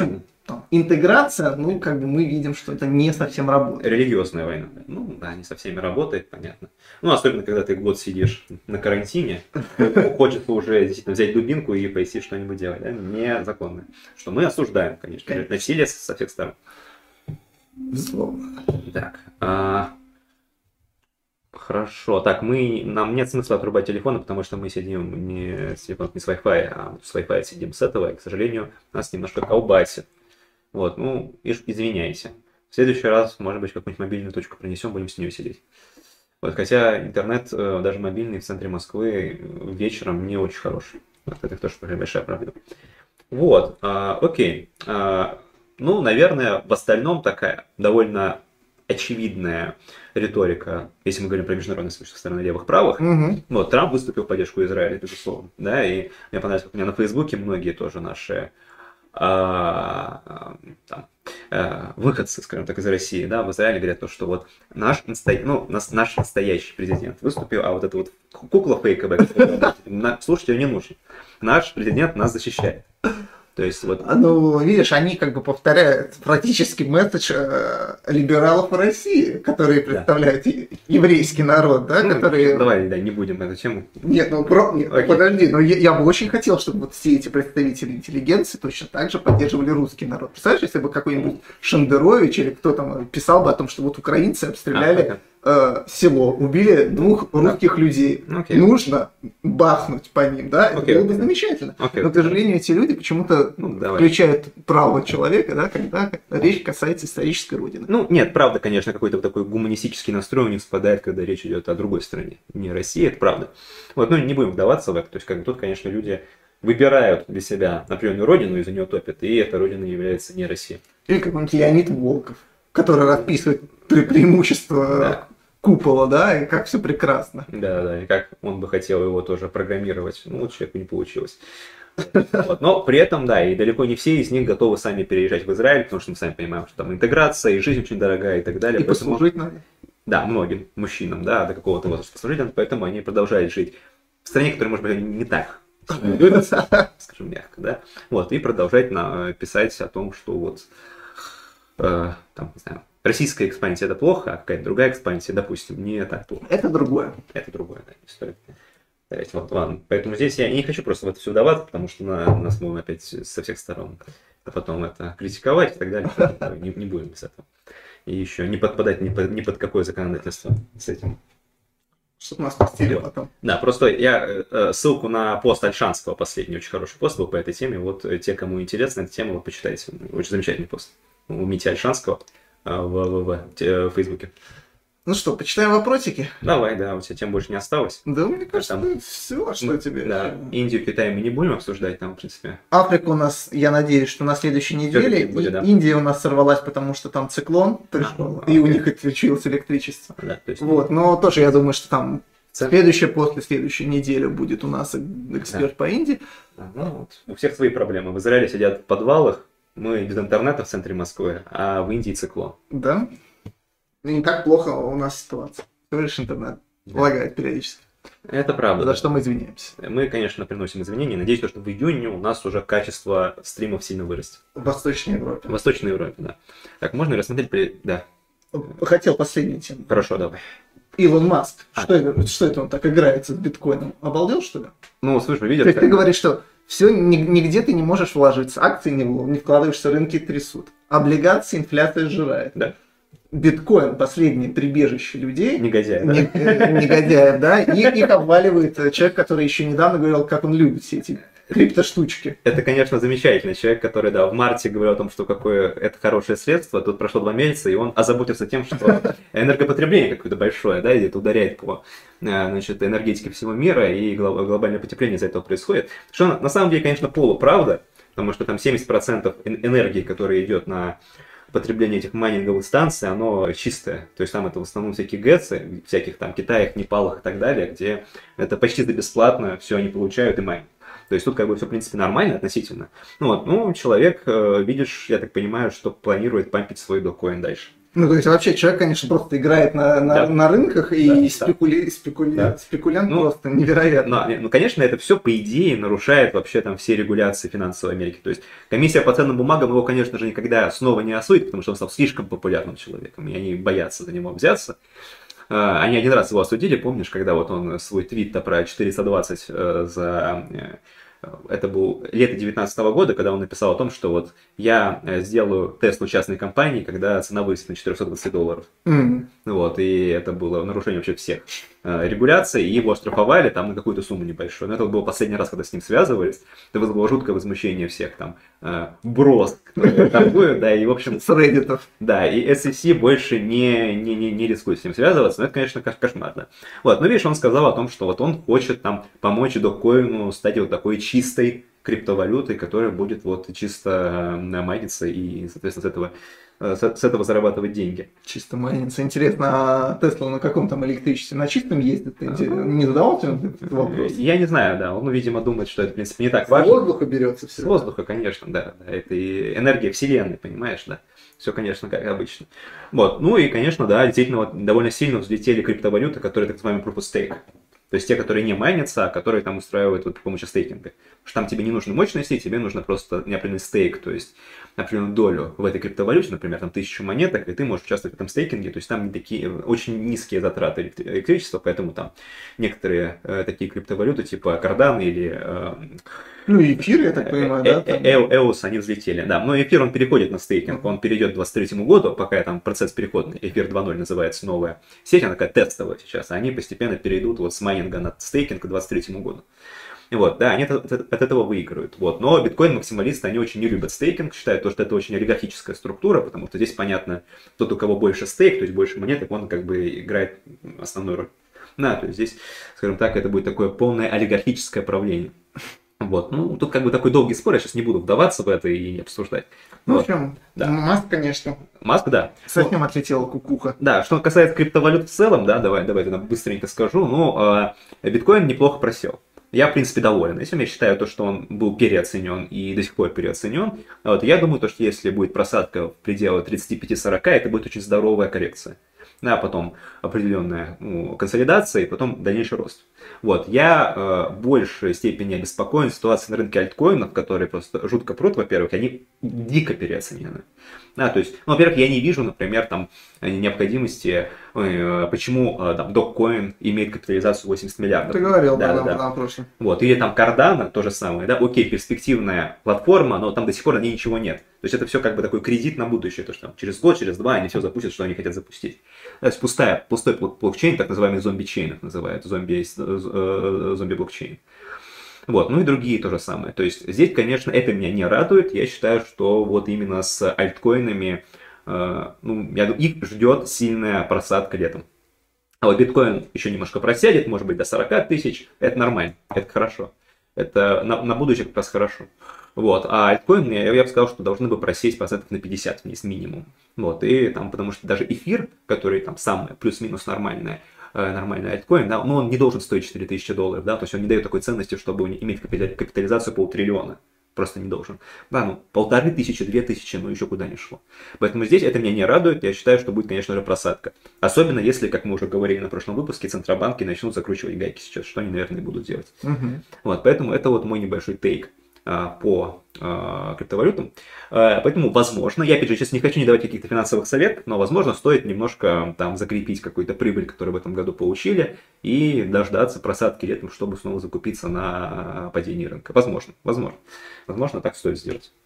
там, интеграция, ну, как бы мы видим, что это не совсем работает. Религиозная война. Ну, да, не со всеми работает, понятно. Ну, особенно, когда ты год сидишь на карантине, хочется уже действительно взять дубинку и пойти что-нибудь делать, да, незаконно. Что мы осуждаем, конечно, конечно. насилие со всех сторон. Безусловно. Так, а... Хорошо. Так, мы, нам нет смысла отрубать телефоны, потому что мы сидим не с телефоном, не с Wi-Fi, а с Wi-Fi сидим с этого, и, к сожалению, нас немножко колбасит. Вот, ну, извиняйте. В следующий раз, может быть, какую-нибудь мобильную точку принесем, будем с нее сидеть. Вот, хотя интернет, даже мобильный в центре Москвы, вечером не очень хороший. Вот, это тоже большая проблема. Вот, а, окей. А, ну, наверное, в остальном такая довольно очевидная риторика, если мы говорим про международное сообщество стороны левых-правых. Угу. Вот, Трамп выступил в поддержку Израиля, безусловно. Да, и мне понравилось, как у меня на Фейсбуке многие тоже наши а, там, а, выходцы, скажем так, из России, да, в Израиле говорят то, что вот наш, насто... ну, наш настоящий президент выступил, а вот эта вот кукла фейковая, слушать ее не нужно. Наш президент нас защищает. То есть, вот... Ну, видишь, они как бы повторяют практически месседж э, либералов в России, которые представляют да. еврейский народ, да, ну, которые... Давай, да, не будем на эту тему. Нет, ну, про... Нет, подожди, но я, я бы очень хотел, чтобы вот все эти представители интеллигенции точно так же поддерживали русский народ. Представляешь, если бы какой-нибудь Шендерович или кто там писал бы о том, что вот украинцы обстреляли... А, село, убили двух русских да. людей. Okay. Нужно бахнуть по ним, да? Это okay. было бы замечательно. Okay. Но, к сожалению, эти люди почему-то ну, включают право человека, да, когда речь касается исторической родины. Ну, нет, правда, конечно, какой-то вот такой гуманистический настрой у них спадает, когда речь идет о другой стране. Не России, это правда. Вот, ну, не будем вдаваться в это. То есть, как бы тут, конечно, люди выбирают для себя определенную родину и за нее топят, и эта родина является не Россией. Или какой-нибудь Леонид Волков, который расписывает преимущества да. купола, да, и как все прекрасно. Да, да, и как он бы хотел его тоже программировать. Ну, вот человеку не получилось. Вот. Но при этом, да, и далеко не все из них готовы сами переезжать в Израиль, потому что мы сами понимаем, что там интеграция, и жизнь очень дорогая и так далее. И поэтому... послужить надо. Да, многим мужчинам, да, до какого-то возраста послужить надо, поэтому они продолжают жить в стране, которая, может быть, не так скажем мягко, да, вот, и продолжать на, писать о том, что вот, э, там, не знаю, российская экспансия это плохо, а какая-то другая экспансия, допустим, не так плохо. Это другое. Это другое, да, не стоит. Вот, ладно. Поэтому здесь я не хочу просто в это все вдаваться, потому что на, нас могут опять со всех сторон, а потом это критиковать и так далее, не, не будем без этого. И еще не подпадать ни под, ни под какое законодательство с этим. Чтобы нас пустили вот. Потом. Да, просто я э, ссылку на пост Альшанского, последний очень хороший пост был по этой теме. Вот те, кому интересна эта тема, вот почитайте. Очень замечательный пост у Мити Альшанского э, в, в, в, в, в Фейсбуке. Ну что, почитаем вопросики? Давай, да, у тебя тем больше не осталось. Да, мне кажется, там, все, а что мы, тебе. Да, Индию, Китай мы не будем обсуждать, там, в принципе. Африка у нас, я надеюсь, что на следующей неделе. Будет, да. Индия у нас сорвалась, потому что там циклон пришел, а, и окей. у них отключилось электричество. Да, то есть... Вот, но тоже я думаю, что там следующая, после следующей недели будет у нас эксперт да. по Индии. Да, ну, вот. У всех свои проблемы. В Израиле сидят в подвалах, мы без интернета в центре Москвы, а в Индии циклон. Да. Не так плохо у нас ситуация. Всего лишь интернет да. лагает периодически. Это правда. За да. что мы извиняемся. Мы, конечно, приносим извинения. Надеюсь, что в июне у нас уже качество стримов сильно вырастет. В Восточной Европе. В Восточной Европе, да. Так, можно рассмотреть? При... Да. Хотел последнюю тему. Хорошо, давай. Илон Маск. А. Что, это, что это он так играется с биткоином? Обалдел, что ли? Ну, слушай, видишь... То есть ты говоришь, что все, нигде ты не можешь вложиться. Акции не, не вкладываешься, рынки трясут. Облигации инфляция сжирает. Да. Биткоин, последнее прибежище людей, негодяев, не, да, негодяев, да, и их обваливает человек, который еще недавно говорил, как он любит все эти криптоштучки. Это, конечно, замечательный человек, который, да, в марте говорил о том, что какое это хорошее средство, тут прошло два месяца, и он озаботился тем, что энергопотребление какое-то большое, да, это ударяет по, значит, энергетике всего мира, и глобальное потепление из-за этого происходит. Что на самом деле, конечно, полуправда, потому что там семьдесят процентов энергии, которая идет на потребление этих майнинговых станций, оно чистое. То есть там это в основном всякие ГЭЦы, всяких там Китаях, Непалах и так далее, где это почти за бесплатно, все они получают и майнят. То есть тут как бы все в принципе нормально относительно. Ну вот, ну человек, видишь, я так понимаю, что планирует пампить свой биткоин дальше. Ну, то есть вообще человек, конечно, просто играет на, на, Да. на рынках, и Да, спекули... спекули... да. спекулянт Ну, просто невероятно. Ну, ну, конечно, это все, по идее, нарушает вообще там все регуляции финансовой Америки. То есть комиссия по ценным бумагам его, конечно же, никогда снова не осудит, потому что он стал слишком популярным человеком, и они боятся за него взяться. А, Они один раз его осудили, помнишь, когда вот он свой твит про четыреста двадцать э, за... э, Это был лето девятнадцатого года, когда он написал о том, что вот я э, сделаю Теслу частной компании, когда цена вырастет на четыреста двадцать долларов. М. Вот, и это было нарушение вообще всех э, регуляций, и его оштрафовали там на какую-то сумму небольшую. Но это был последний раз, когда с ним связывались. Это вызвало жуткое возмущение всех там. Э, брос, кто торгует, да, и в общем... С Reddit. Да, и эс и си больше не, не, не, не рискует с ним связываться, но это, конечно, кош- кошмарно. Вот, но видишь, он сказал о том, что вот он хочет там помочь доккоину стать вот такой чистой криптовалютой, которая будет вот чисто э, майниться и, соответственно, с этого, э, с, с этого зарабатывать деньги. Чисто майнится. Интересно, а Тесла на каком там электричестве? На чистом ездит? Ты Ага. не задавал тебе этот вопрос? Я не знаю, да, он, видимо, думает, что это, в принципе, не так С важно. воздуха берется С все. воздуха, конечно, да, да, это и энергия вселенной, понимаешь, да. Все, конечно, как обычно. Вот, ну и, конечно, да, действительно, вот довольно сильно взлетели криптовалюты, которые так называемый proof of stake. То есть те, которые не майнятся, а которые там устраивают вот при помощи стейкинга. Потому что там тебе не нужны мощности, тебе нужно просто определенный стейк, то есть определенную долю в этой криптовалюте, например, там тысячу монеток, и ты можешь участвовать в этом стейкинге, то есть там не такие очень низкие затраты электри- электричества, поэтому там некоторые э, такие криптовалюты типа Cardano или э, Ну, и эфир, я так понимаю, да? там? Эос, они взлетели, да. Но эфир, он переходит на стейкинг, он перейдет к двадцать третьему году, пока там процесс переходный, эфир два ноль называется новая сеть, она такая тестовая сейчас, а они постепенно перейдут вот с майнинга на стейкинг к двадцать третьему году. И вот, да, они от, от- от этого выигрывают. Вот. Но биткоин-максималисты, они очень не любят стейкинг, считают, то, что это очень олигархическая структура, потому что здесь понятно, тот, у кого больше стейк, то есть больше монеток, он как бы играет основную роль. Да, то есть здесь, скажем так, это будет такое полное олигархическое правление. Вот, ну, тут как бы такой долгий спор, я сейчас не буду вдаваться в это и не обсуждать. Ну, в Вот. общем, Да. Маск, конечно. Маск, да. С этим отлетела кукуха. Да, что касается криптовалют в целом, да, давай, давай я быстренько скажу, ну, э, биткоин неплохо просел. Я, в принципе, доволен. Если я считаю то, что он был переоценен и до сих пор переоценен, вот, я думаю, то, что если будет просадка в пределы тридцать пять сорок, это будет очень здоровая коррекция. Да, потом определенная ну, консолидация и потом дальнейший рост. Вот, я э, в большей степени обеспокоен ситуацией на рынке альткоинов, которые просто жутко прут, во-первых, они дико переоценены. Да, то есть, ну, во-первых, я не вижу, например, там, необходимости, э, почему э, там, Dogecoin имеет капитализацию восемьдесят миллиардов. Ты говорил, да, да, да, на, да. на прошлом. Вот, или там Cardano, то же самое, да, окей, перспективная платформа, но там до сих пор на ней ничего нет. То есть это все как бы такой кредит на будущее, то что там, через год, через два они все запустят, что они хотят запустить. То есть пустая, пустой блокчейн, так называемый зомби-чейн, их называют, зомби, э, зомби-блокчейн. Вот, ну и другие то же самое. То есть здесь, конечно, это меня не радует. Я считаю, что вот именно с альткоинами, э, ну, я думаю, их ждет сильная просадка летом. А вот биткоин еще немножко просядет, может быть, до сорок тысяч. Это нормально, это хорошо. Это на, на будущее как раз хорошо. Вот. А альткоин, я, я бы сказал, что должны бы просесть процентов на пятьдесят вниз минимум. Вот. И там, потому что даже эфир, который там самый плюс-минус нормальный, э, нормальный альткоин, да, но он не должен стоить четыре тысячи долларов, да, то есть он не дает такой ценности, чтобы иметь капитализацию полтриллиона. Просто не должен. Да, ну, полторы тысячи, две тысячи, ну, еще куда ни шло. Поэтому здесь это меня не радует. Я считаю, что будет, конечно же, просадка. Особенно если, как мы уже говорили на прошлом выпуске, центробанки начнут закручивать гайки сейчас, что они, наверное, будут делать. Угу. Вот, поэтому это вот мой небольшой тейк а, по а, криптовалютам. А, поэтому, возможно, я, опять же, сейчас не хочу не давать каких-то финансовых советов, но, возможно, стоит немножко там закрепить какую-то прибыль, которую в этом году получили, и дождаться просадки летом, чтобы снова закупиться на падении рынка. Возможно, возможно. Возможно, так стоит сделать.